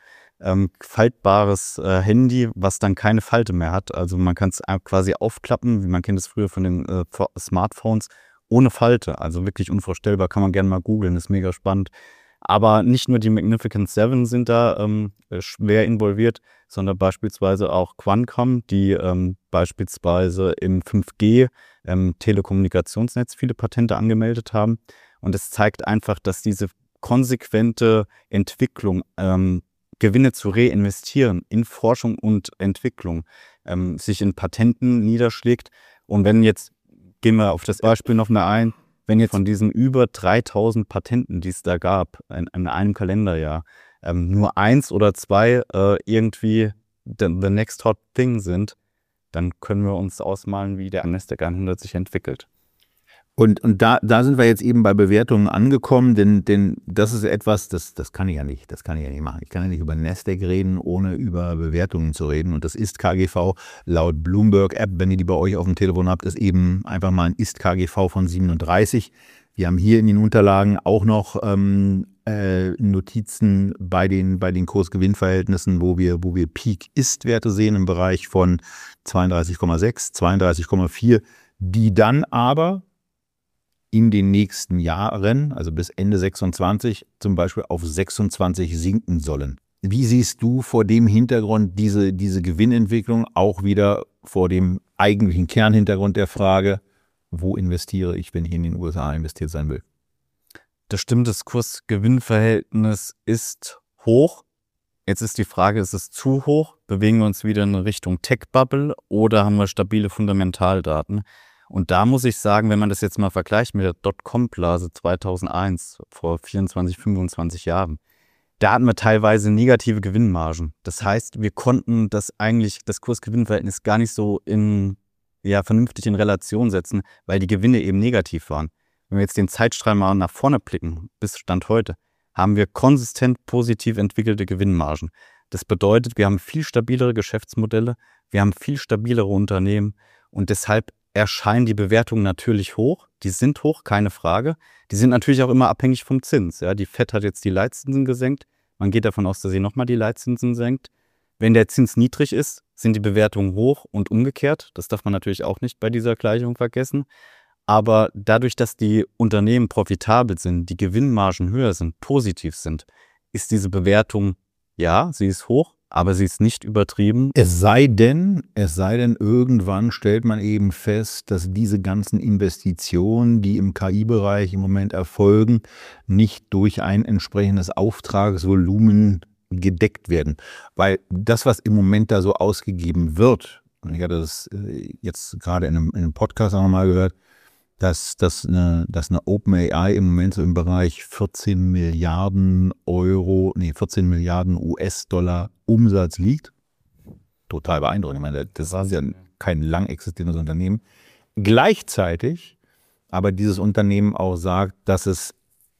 faltbares Handy, was dann keine Falte mehr hat. Also man kann es quasi aufklappen, wie man kennt es früher von den Smartphones, ohne Falte. Also wirklich unvorstellbar, kann man gerne mal googeln, ist mega spannend. Aber nicht nur die Magnificent Seven sind da schwer involviert, sondern beispielsweise auch Qualcomm, die beispielsweise im 5G Telekommunikationsnetz viele Patente angemeldet haben. Und es zeigt einfach, dass diese konsequente Entwicklung, Gewinne zu reinvestieren in Forschung und Entwicklung, sich in Patenten niederschlägt. Und wenn jetzt, gehen wir auf das Beispiel noch mal ein, wenn jetzt von diesen über 3000 Patenten, die es da gab, in einem Kalenderjahr, nur 1 oder 2 irgendwie the next hot thing sind, dann können wir uns ausmalen, wie der Nasdaq 100 sich entwickelt. Und da sind wir jetzt eben bei Bewertungen angekommen, denn das ist etwas, das kann ich ja nicht machen. Ich kann ja nicht über Nasdaq reden, ohne über Bewertungen zu reden. Und das Ist-KGV laut Bloomberg-App, wenn ihr die bei euch auf dem Telefon habt, ist eben einfach mal ein Ist-KGV von 37. Wir haben hier in den Unterlagen auch noch Notizen bei den Kurs-Gewinn-Verhältnissen, wo wir Peak-Ist-Werte sehen im Bereich von 32,6, 32,4, die dann aber in den nächsten Jahren, also bis Ende 26, zum Beispiel auf 26 sinken sollen. Wie siehst du vor dem Hintergrund diese Gewinnentwicklung, auch wieder vor dem eigentlichen Kernhintergrund der Frage, wo investiere ich, wenn ich in den USA investiert sein will? Das stimmt, das Kurs-Gewinn-Verhältnis ist hoch. Jetzt ist die Frage, ist es zu hoch? Bewegen wir uns wieder in Richtung Tech-Bubble oder haben wir stabile Fundamentaldaten? Und da muss ich sagen, wenn man das jetzt mal vergleicht mit der Dotcom-Blase 2001, vor 24, 25 Jahren, da hatten wir teilweise negative Gewinnmargen. Das heißt, wir konnten das Kurs-Gewinn-Verhältnis gar nicht so vernünftig in Relation setzen, weil die Gewinne eben negativ waren. Wenn wir jetzt den Zeitstrahl mal nach vorne blicken, bis Stand heute, haben wir konsistent positiv entwickelte Gewinnmargen. Das bedeutet, wir haben viel stabilere Geschäftsmodelle, wir haben viel stabilere Unternehmen und deshalb erscheinen die Bewertungen natürlich hoch. Die sind hoch, keine Frage. Die sind natürlich auch immer abhängig vom Zins. Ja, die FED hat jetzt die Leitzinsen gesenkt. Man geht davon aus, dass sie nochmal die Leitzinsen senkt. Wenn der Zins niedrig ist, sind die Bewertungen hoch und umgekehrt. Das darf man natürlich auch nicht bei dieser Gleichung vergessen. Aber dadurch, dass die Unternehmen profitabel sind, die Gewinnmargen höher sind, positiv sind, ist diese Bewertung, ja, sie ist hoch, aber sie ist nicht übertrieben. Es sei denn, irgendwann stellt man eben fest, dass diese ganzen Investitionen, die im KI-Bereich im Moment erfolgen, nicht durch ein entsprechendes Auftragsvolumen gedeckt werden. Weil das, was im Moment da so ausgegeben wird, und ich hatte das jetzt gerade in einem Podcast auch nochmal gehört, dass eine OpenAI im Moment so im Bereich 14 Milliarden US-Dollar Umsatz liegt. Total beeindruckend. Ich meine, das ist ja kein lang existierendes Unternehmen. Gleichzeitig aber dieses Unternehmen auch sagt, dass es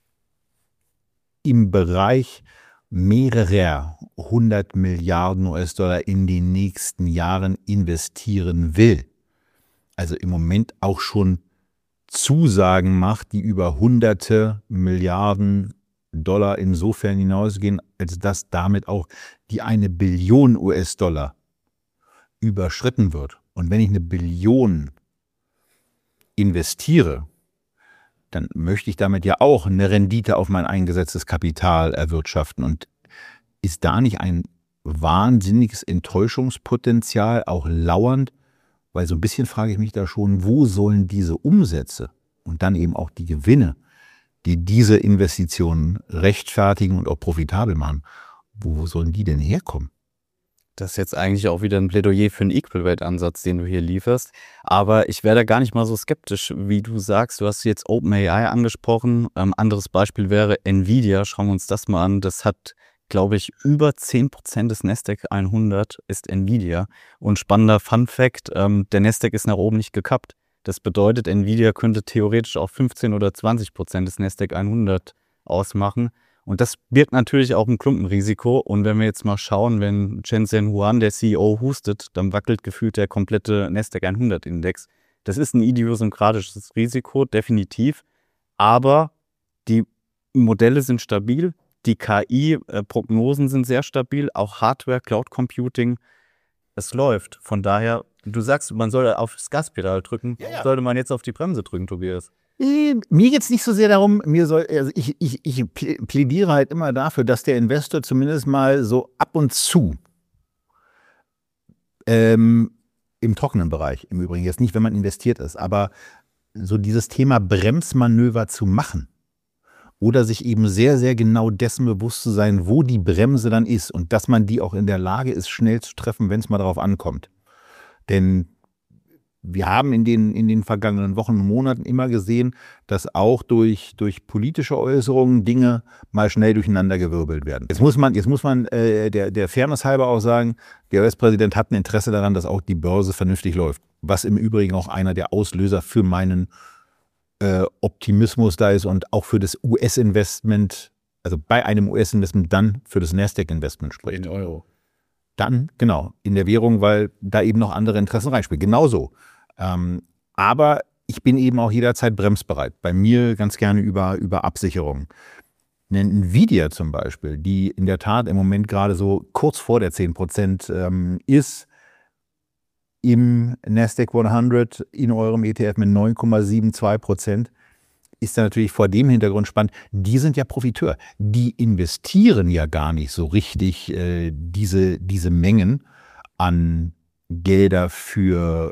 im Bereich mehrerer 100 Milliarden US-Dollar in den nächsten Jahren investieren will. Also im Moment auch schon Zusagen macht, die über hunderte Milliarden Dollar insofern hinausgehen, als dass damit auch die 1 Billion US-Dollar überschritten wird. Und wenn ich 1 Billion investiere, dann möchte ich damit ja auch eine Rendite auf mein eingesetztes Kapital erwirtschaften. Und ist da nicht ein wahnsinniges Enttäuschungspotenzial auch lauernd? Weil so ein bisschen frage ich mich da schon, wo sollen diese Umsätze und dann eben auch die Gewinne, die diese Investitionen rechtfertigen und auch profitabel machen, wo sollen die denn herkommen? Das ist jetzt eigentlich auch wieder ein Plädoyer für einen Equal-Weight-Ansatz, den du hier lieferst. Aber ich wäre da gar nicht mal so skeptisch, wie du sagst. Du hast jetzt OpenAI angesprochen. Anderes Beispiel wäre Nvidia. Schauen wir uns das mal an. Das hat, glaube ich, über 10% des Nasdaq 100 ist Nvidia. Und spannender Fun-Fact, der Nasdaq ist nach oben nicht gekappt. Das bedeutet, Nvidia könnte theoretisch auch 15 oder 20% des Nasdaq 100 ausmachen. Und das birgt natürlich auch ein Klumpenrisiko. Und wenn wir jetzt mal schauen, wenn Jensen Huang, der CEO, hustet, dann wackelt gefühlt der komplette Nasdaq 100-Index. Das ist ein idiosynkratisches Risiko, definitiv. Aber die Modelle sind stabil, die KI-Prognosen sind sehr stabil, auch Hardware, Cloud Computing, es läuft. Von daher, du sagst, man soll aufs Gaspedal drücken. Ja. Sollte man jetzt auf die Bremse drücken, Tobias? Mir geht es nicht so sehr darum, ich plädiere halt immer dafür, dass der Investor zumindest mal so ab und zu im trockenen Bereich, im Übrigen jetzt nicht, wenn man investiert ist, aber so dieses Thema Bremsmanöver zu machen oder sich eben sehr, sehr genau dessen bewusst zu sein, wo die Bremse dann ist und dass man die auch in der Lage ist, schnell zu treffen, wenn es mal darauf ankommt. Denn wir haben in den vergangenen Wochen und Monaten immer gesehen, dass auch durch politische Äußerungen Dinge mal schnell durcheinandergewirbelt werden. Jetzt muss man der Fairness halber auch sagen, der US-Präsident hat ein Interesse daran, dass auch die Börse vernünftig läuft. Was im Übrigen auch einer der Auslöser für meinen Optimismus da ist und auch für das US-Investment, also bei einem US-Investment dann für das Nasdaq-Investment spricht. In Euro. Dann, genau, in der Währung, weil da eben noch andere Interessen reinspielen. Genauso. Aber ich bin eben auch jederzeit bremsbereit. Bei mir ganz gerne über Absicherung. Eine Nvidia zum Beispiel, die in der Tat im Moment gerade so kurz vor der 10% ist, im Nasdaq 100 in eurem ETF mit 9,72%, ist da natürlich vor dem Hintergrund spannend. Die sind ja Profiteur. Die investieren ja gar nicht so richtig diese Mengen an Gelder für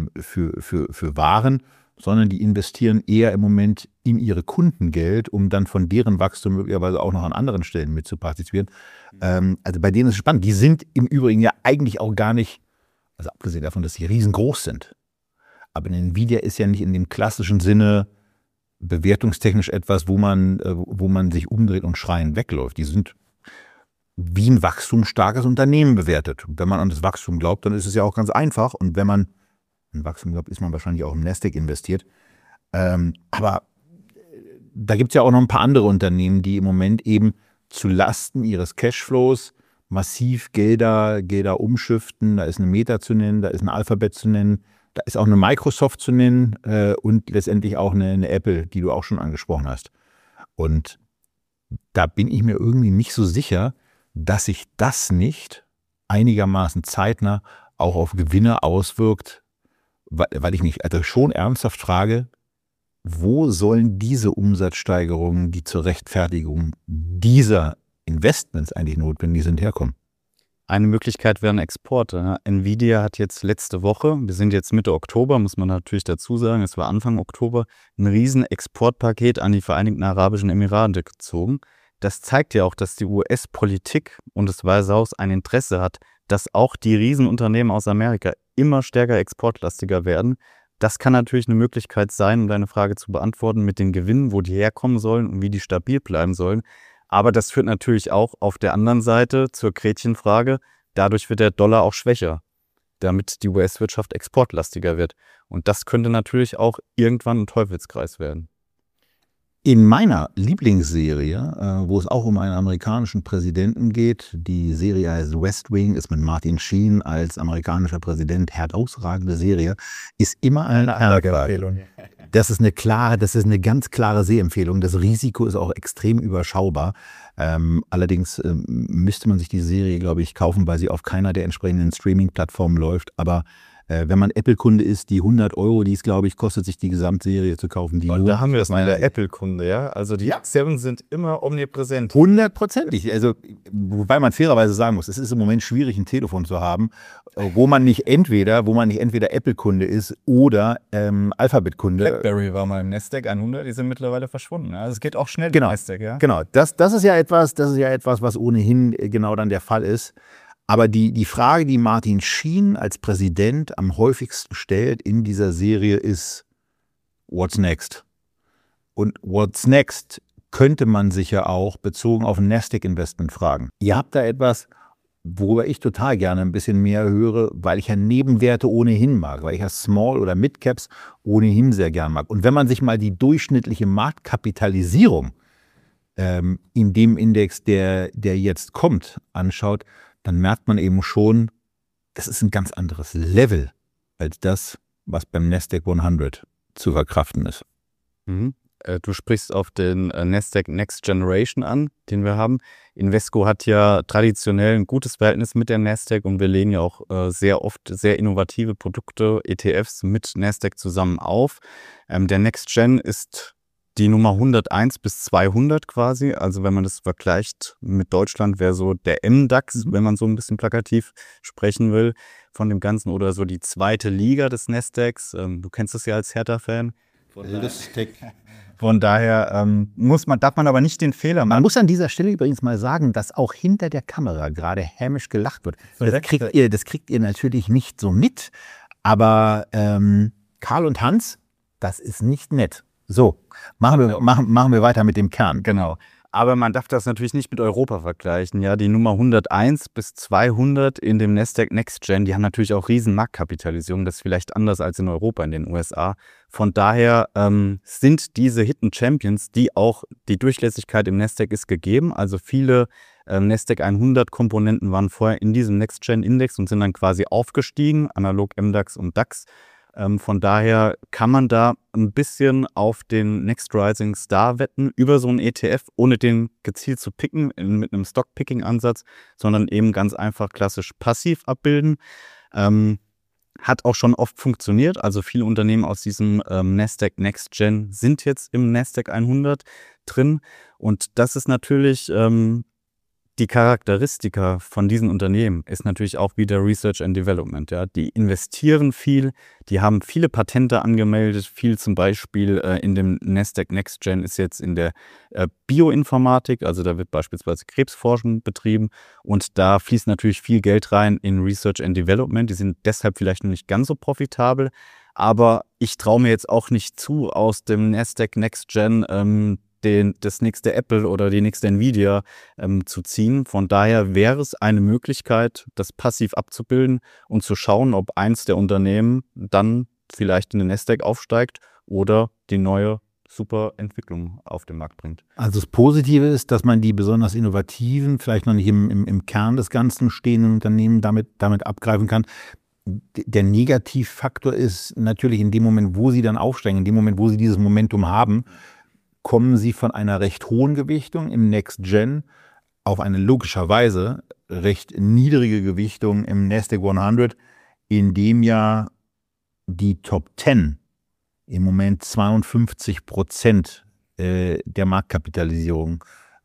Waren, sondern die investieren eher im Moment in ihre Kundengeld, um dann von deren Wachstum möglicherweise auch noch an anderen Stellen mit zu partizipieren. Also bei denen ist es spannend. Die sind im Übrigen ja eigentlich auch gar nicht, also abgesehen davon, dass sie riesengroß sind. Aber eine Nvidia ist ja nicht in dem klassischen Sinne bewertungstechnisch etwas, wo man sich umdreht und schreiend wegläuft. Die sind wie ein wachstumsstarkes Unternehmen bewertet. Und wenn man an das Wachstum glaubt, dann ist es ja auch ganz einfach. Und wenn man an Wachstum glaubt, ist man wahrscheinlich auch im Nasdaq investiert. Aber da gibt es ja auch noch ein paar andere Unternehmen, die im Moment eben zu Lasten ihres Cashflows massiv Gelder umschiften. Da ist eine Meta zu nennen, da ist ein Alphabet zu nennen, da ist auch eine Microsoft zu nennen und letztendlich auch eine Apple, die du auch schon angesprochen hast. Und da bin ich mir irgendwie nicht so sicher, dass sich das nicht einigermaßen zeitnah auch auf Gewinne auswirkt, weil ich mich also schon ernsthaft frage, wo sollen diese Umsatzsteigerungen, die zur Rechtfertigung dieser Investments eigentlich notwendig sind, herkommen? Eine Möglichkeit wären Exporte. Nvidia hat jetzt letzte Woche, wir sind jetzt Mitte Oktober, muss man natürlich dazu sagen, es war Anfang Oktober, ein riesen Exportpaket an die Vereinigten Arabischen Emirate gezogen. Das zeigt ja auch, dass die US-Politik und das Weiße Haus ein Interesse hat, dass auch die Riesenunternehmen aus Amerika immer stärker exportlastiger werden. Das kann natürlich eine Möglichkeit sein, um deine Frage zu beantworten, mit den Gewinnen, wo die herkommen sollen und wie die stabil bleiben sollen. Aber das führt natürlich auch auf der anderen Seite zur Gretchenfrage. Dadurch wird der Dollar auch schwächer, damit die US-Wirtschaft exportlastiger wird. Und das könnte natürlich auch irgendwann ein Teufelskreis werden. In meiner Lieblingsserie, wo es auch um einen amerikanischen Präsidenten geht, die Serie heißt West Wing, ist mit Martin Sheen als amerikanischer Präsident, herausragende Serie, ist immer eine Empfehlung. Das ist eine ganz klare Sehempfehlung. Das Risiko ist auch extrem überschaubar. Allerdings müsste man sich die Serie, glaube ich, kaufen, weil sie auf keiner der entsprechenden Streaming-Plattformen läuft. Aber wenn man Apple-Kunde ist, die 100 €, die es, glaube ich, kostet, sich die Gesamtserie zu kaufen. Und da haben wir es mal, der Apple-Kunde, ja? Also die Seven sind immer omnipräsent. 100%. Also, wobei man fairerweise sagen muss, es ist im Moment schwierig, ein Telefon zu haben, wo man nicht entweder Apple-Kunde ist oder Alphabet-Kunde. BlackBerry war mal im Nasdaq 100, die sind mittlerweile verschwunden. Also es geht auch schnell Genau. im Nasdaq, ja? Genau. Das ist ja etwas, was ohnehin genau dann der Fall ist. Aber die Frage, die Martin Sheen als Präsident am häufigsten stellt in dieser Serie ist, what's next? Und what's next könnte man sich ja auch bezogen auf ein Nasdaq-Investment fragen. Ihr habt da etwas, worüber ich total gerne ein bisschen mehr höre, weil ich ja Nebenwerte ohnehin mag, weil ich ja Small- oder Mid-Caps ohnehin sehr gern mag. Und wenn man sich mal die durchschnittliche Marktkapitalisierung in dem Index, der jetzt kommt, anschaut, dann merkt man eben schon, das ist ein ganz anderes Level als das, was beim Nasdaq 100 zu verkraften ist. Du sprichst auf den Nasdaq Next Generation an, den wir haben. Invesco hat ja traditionell ein gutes Verhältnis mit der Nasdaq und wir lehnen ja auch sehr oft sehr innovative Produkte, ETFs mit Nasdaq zusammen auf. Der Next Gen ist die Nummer 101 bis 200 quasi, also wenn man das vergleicht mit Deutschland, wäre so der MDAX, wenn man so ein bisschen plakativ sprechen will, von dem Ganzen, oder so die zweite Liga des Nasdaqs. Du kennst das ja als Hertha-Fan. Lustig. Von daher darf man aber nicht den Fehler machen. Man muss an dieser Stelle übrigens mal sagen, dass auch hinter der Kamera gerade hämisch gelacht wird. Das kriegt ihr natürlich nicht so mit, aber Karl und Hans, das ist nicht nett. So, machen wir weiter mit dem Kern. Genau. Aber man darf das natürlich nicht mit Europa vergleichen. Ja, die Nummer 101 bis 200 in dem Nasdaq Next Gen, die haben natürlich auch riesen Marktkapitalisierung. Das ist vielleicht anders als in Europa, in den USA. Von daher sind diese Hidden Champions, die Durchlässigkeit im Nasdaq ist gegeben. Also viele Nasdaq 100 Komponenten waren vorher in diesem Next Gen Index und sind dann quasi aufgestiegen, analog MDAX und DAX. Von daher kann man da ein bisschen auf den Next Rising Star wetten über so einen ETF, ohne den gezielt zu picken, mit einem Stock-Picking-Ansatz, sondern eben ganz einfach klassisch passiv abbilden. Hat auch schon oft funktioniert. Also viele Unternehmen aus diesem Nasdaq Next Gen sind jetzt im Nasdaq 100 drin. Und das ist natürlich die Charakteristika von diesen Unternehmen ist natürlich auch wieder Research and Development. Ja. Die investieren viel, die haben viele Patente angemeldet, viel zum Beispiel in dem Nasdaq Next Gen ist jetzt in der Bioinformatik, also da wird beispielsweise Krebsforschung betrieben und da fließt natürlich viel Geld rein in Research and Development. Die sind deshalb vielleicht noch nicht ganz so profitabel, aber ich traue mir jetzt auch nicht zu, aus dem Nasdaq Next Gen das nächste Apple oder die nächste Nvidia zu ziehen. Von daher wäre es eine Möglichkeit, das passiv abzubilden und zu schauen, ob eins der Unternehmen dann vielleicht in den Nasdaq aufsteigt oder die neue super Entwicklung auf den Markt bringt. Also das Positive ist, dass man die besonders innovativen, vielleicht noch nicht im Kern des Ganzen stehenden Unternehmen damit abgreifen kann. Der Negativfaktor ist natürlich in dem Moment, wo sie dann aufsteigen, in dem Moment, wo sie dieses Momentum haben, kommen sie von einer recht hohen Gewichtung im Next Gen auf eine logischerweise recht niedrige Gewichtung im Nasdaq 100, in dem ja die Top 10 im Moment 52% der Marktkapitalisierung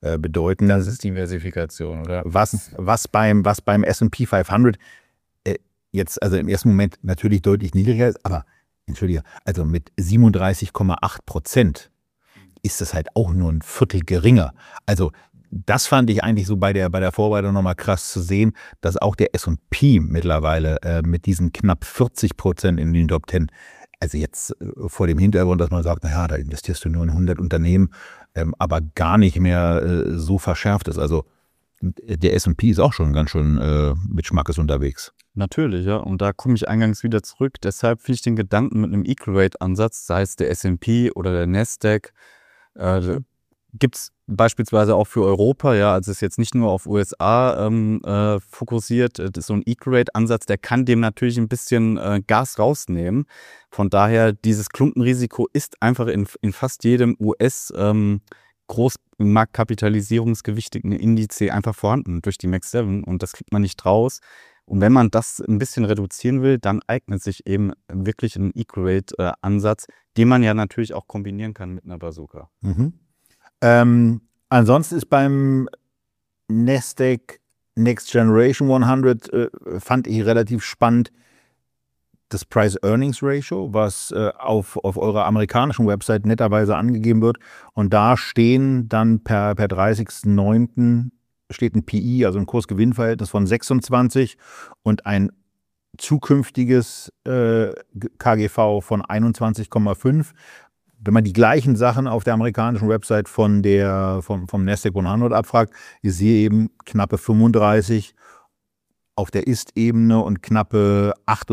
bedeuten. Das ist Diversifikation, oder? Was beim S&P 500 jetzt also im ersten Moment natürlich deutlich niedriger ist, aber entschuldige, also mit 37,8% ist das halt auch nur ein Viertel geringer. Also das fand ich eigentlich so bei der Vorbereitung nochmal krass zu sehen, dass auch der S&P mittlerweile mit diesen knapp 40% in den Top 10, also jetzt vor dem Hintergrund, dass man sagt, naja, da investierst du nur in 100 Unternehmen, aber gar nicht mehr so verschärft ist. Also der S&P ist auch schon ganz schön mit Schmackes unterwegs. Natürlich, ja. Und da komme ich eingangs wieder zurück. Deshalb finde ich den Gedanken mit einem Equal-Weight-Ansatz, sei es der S&P oder der Nasdaq, gibt es beispielsweise auch für Europa, ja, also ist jetzt nicht nur auf USA fokussiert, das ist so ein Equal-Weight-Ansatz, der kann dem natürlich ein bisschen Gas rausnehmen. Von daher, dieses Klumpenrisiko ist einfach in fast jedem Großmarktkapitalisierungsgewichtigen Indiz einfach vorhanden durch die Max 7 und das kriegt man nicht raus. Und wenn man das ein bisschen reduzieren will, dann eignet sich eben wirklich ein Equal-Weight-Ansatz, den man ja natürlich auch kombinieren kann mit einer Bazooka. Ansonsten ist beim Nasdaq Next Generation 100 fand ich relativ spannend das Price-Earnings-Ratio, was auf eurer amerikanischen Website netterweise angegeben wird. Und da stehen dann per 30.09. steht ein PI, also ein Kurs-Gewinn-Verhältnis von 26 und ein zukünftiges KGV von 21,5. Wenn man die gleichen Sachen auf der amerikanischen Website vom Nasdaq 100 abfragt, ist hier eben knappe 35 auf der Ist-Ebene und knappe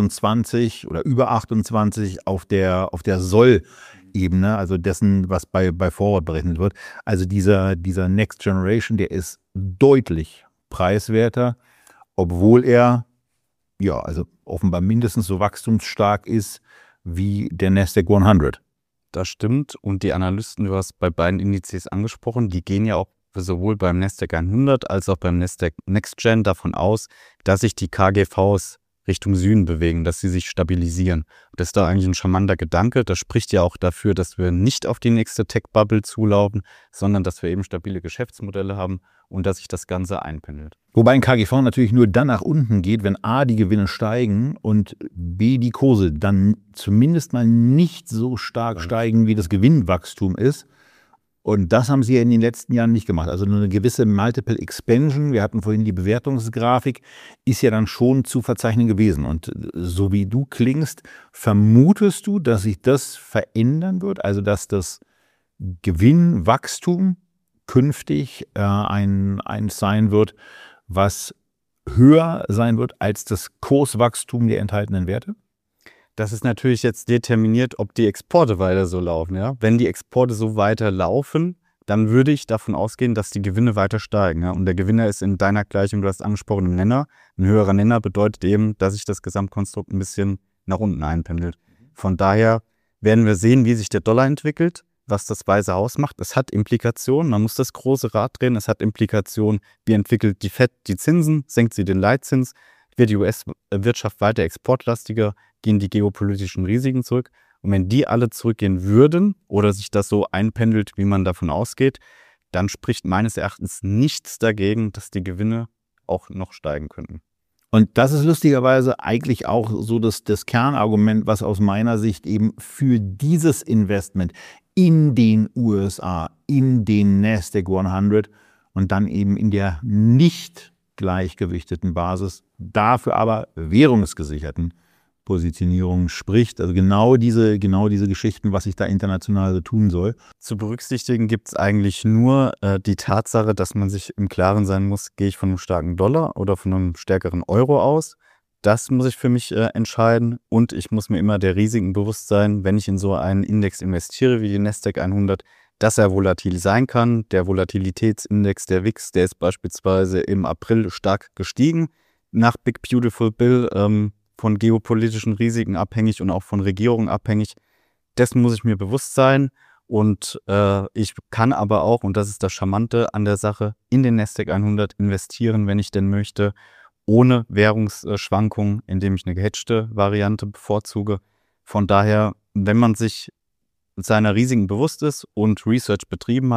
28 oder über 28 auf der Soll-Ebene, also dessen, was bei Forward berechnet wird. Also dieser Next Generation, der ist deutlich preiswerter, obwohl er ja also offenbar mindestens so wachstumsstark ist wie der Nasdaq 100. Das stimmt und die Analysten, du hast bei beiden Indizes angesprochen, die gehen ja auch sowohl beim Nasdaq 100 als auch beim Nasdaq Next Gen davon aus, dass sich die KGVs Richtung Süden bewegen, dass sie sich stabilisieren. Das ist da eigentlich ein charmanter Gedanke. Das spricht ja auch dafür, dass wir nicht auf die nächste Tech-Bubble zulaufen, sondern dass wir eben stabile Geschäftsmodelle haben und dass sich das Ganze einpendelt. Wobei ein KGV natürlich nur dann nach unten geht, wenn A, die Gewinne steigen und B, die Kurse dann zumindest mal nicht so stark steigen, wie das Gewinnwachstum ist. Und das haben sie ja in den letzten Jahren nicht gemacht. Also nur eine gewisse Multiple Expansion, wir hatten vorhin die Bewertungsgrafik, ist ja dann schon zu verzeichnen gewesen. Und so wie du klingst, vermutest du, dass sich das verändern wird? Also dass das Gewinnwachstum künftig eins sein wird, was höher sein wird als das Kurswachstum der enthaltenen Werte? Das ist natürlich jetzt determiniert, ob die Exporte weiter so laufen. Ja? Wenn die Exporte so weiter laufen, dann würde ich davon ausgehen, dass die Gewinne weiter steigen. Ja? Und der Gewinner ist in deiner Gleichung, du hast angesprochen, ein Nenner. Ein höherer Nenner bedeutet eben, dass sich das Gesamtkonstrukt ein bisschen nach unten einpendelt. Von daher werden wir sehen, wie sich der Dollar entwickelt, was das Weiße Haus macht. Es hat Implikationen, man muss das große Rad drehen. Es hat Implikationen, wie entwickelt die FED die Zinsen, senkt sie den Leitzins, wird die US-Wirtschaft weiter exportlastiger, gehen die geopolitischen Risiken zurück. Und wenn die alle zurückgehen würden oder sich das so einpendelt, wie man davon ausgeht, dann spricht meines Erachtens nichts dagegen, dass die Gewinne auch noch steigen könnten. Und das ist lustigerweise eigentlich auch so das Kernargument, was aus meiner Sicht eben für dieses Investment in den USA, in den Nasdaq 100 und dann eben in der nicht gleichgewichteten Basis, dafür aber währungsgesicherten Positionierung spricht. Also genau diese Geschichten, was sich da international so tun soll. Zu berücksichtigen gibt es eigentlich nur die Tatsache, dass man sich im Klaren sein muss, gehe ich von einem starken Dollar oder von einem stärkeren Euro aus. Das muss ich für mich entscheiden und ich muss mir immer der Risiken bewusst sein, wenn ich in so einen Index investiere wie den Nasdaq 100, dass er volatil sein kann. Der Volatilitätsindex der WIX, der ist beispielsweise im April stark gestiegen, nach Big Beautiful Bill, von geopolitischen Risiken abhängig und auch von Regierungen abhängig. Dessen muss ich mir bewusst sein und ich kann aber auch, und das ist das Charmante an der Sache, in den Nasdaq 100 investieren, wenn ich denn möchte, ohne Währungsschwankungen, indem ich eine gehedgte Variante bevorzuge. Von daher, wenn man sich seiner Risiken bewusst ist und Research betrieben hat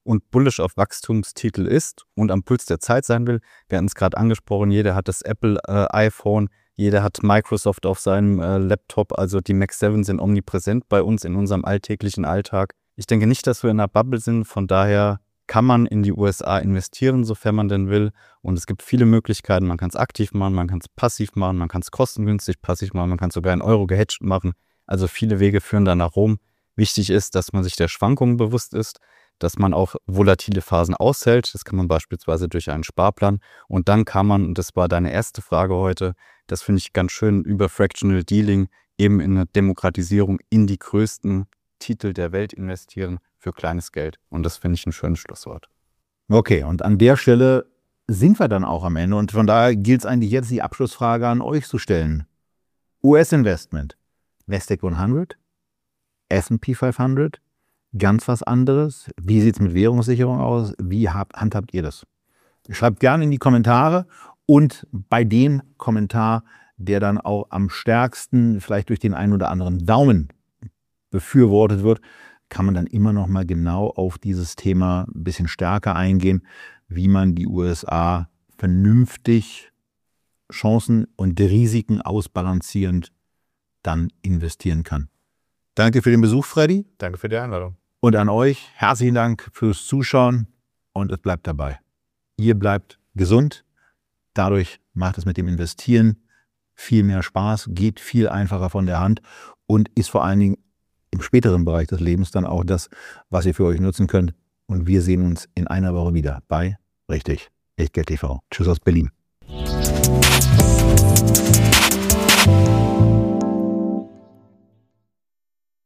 und bullish auf Wachstumstitel ist und am Puls der Zeit sein will. Wir hatten es gerade angesprochen, jeder hat das Apple iPhone, jeder hat Microsoft auf seinem Laptop, also die Mac 7 sind omnipräsent bei uns in unserem alltäglichen Alltag. Ich denke nicht, dass wir in einer Bubble sind, von daher kann man in die USA investieren, sofern man denn will. Und es gibt viele Möglichkeiten. Man kann es aktiv machen, man kann es passiv machen, man kann es kostengünstig passiv machen, man kann es sogar in Euro gehedged machen. Also viele Wege führen da nach Rom. Wichtig ist, dass man sich der Schwankungen bewusst ist, dass man auch volatile Phasen aushält. Das kann man beispielsweise durch einen Sparplan. Und dann kann man, und das war deine erste Frage heute, das finde ich ganz schön, über Fractional Dealing eben in eine Demokratisierung in die größten Titel der Welt investieren für kleines Geld. Und das finde ich ein schönes Schlusswort. Okay, und an der Stelle sind wir dann auch am Ende. Und von daher gilt es eigentlich jetzt, die Abschlussfrage an euch zu stellen. US-Investment, Nasdaq 100, S&P 500, ganz was anderes. Wie sieht es mit Währungssicherung aus? Wie handhabt ihr das? Schreibt gerne in die Kommentare und bei dem Kommentar, der dann auch am stärksten vielleicht durch den einen oder anderen Daumen befürwortet wird, kann man dann immer noch mal genau auf dieses Thema ein bisschen stärker eingehen, wie man die USA vernünftig Chancen und Risiken ausbalancierend dann investieren kann. Danke für den Besuch, Freddy. Danke für die Einladung. Und an euch herzlichen Dank fürs Zuschauen und es bleibt dabei. Ihr bleibt gesund, dadurch macht es mit dem Investieren viel mehr Spaß, geht viel einfacher von der Hand und ist vor allen Dingen im späteren Bereich des Lebens dann auch das, was ihr für euch nutzen könnt. Und wir sehen uns in einer Woche wieder bei Richtig Echtgeld TV. Tschüss aus Berlin.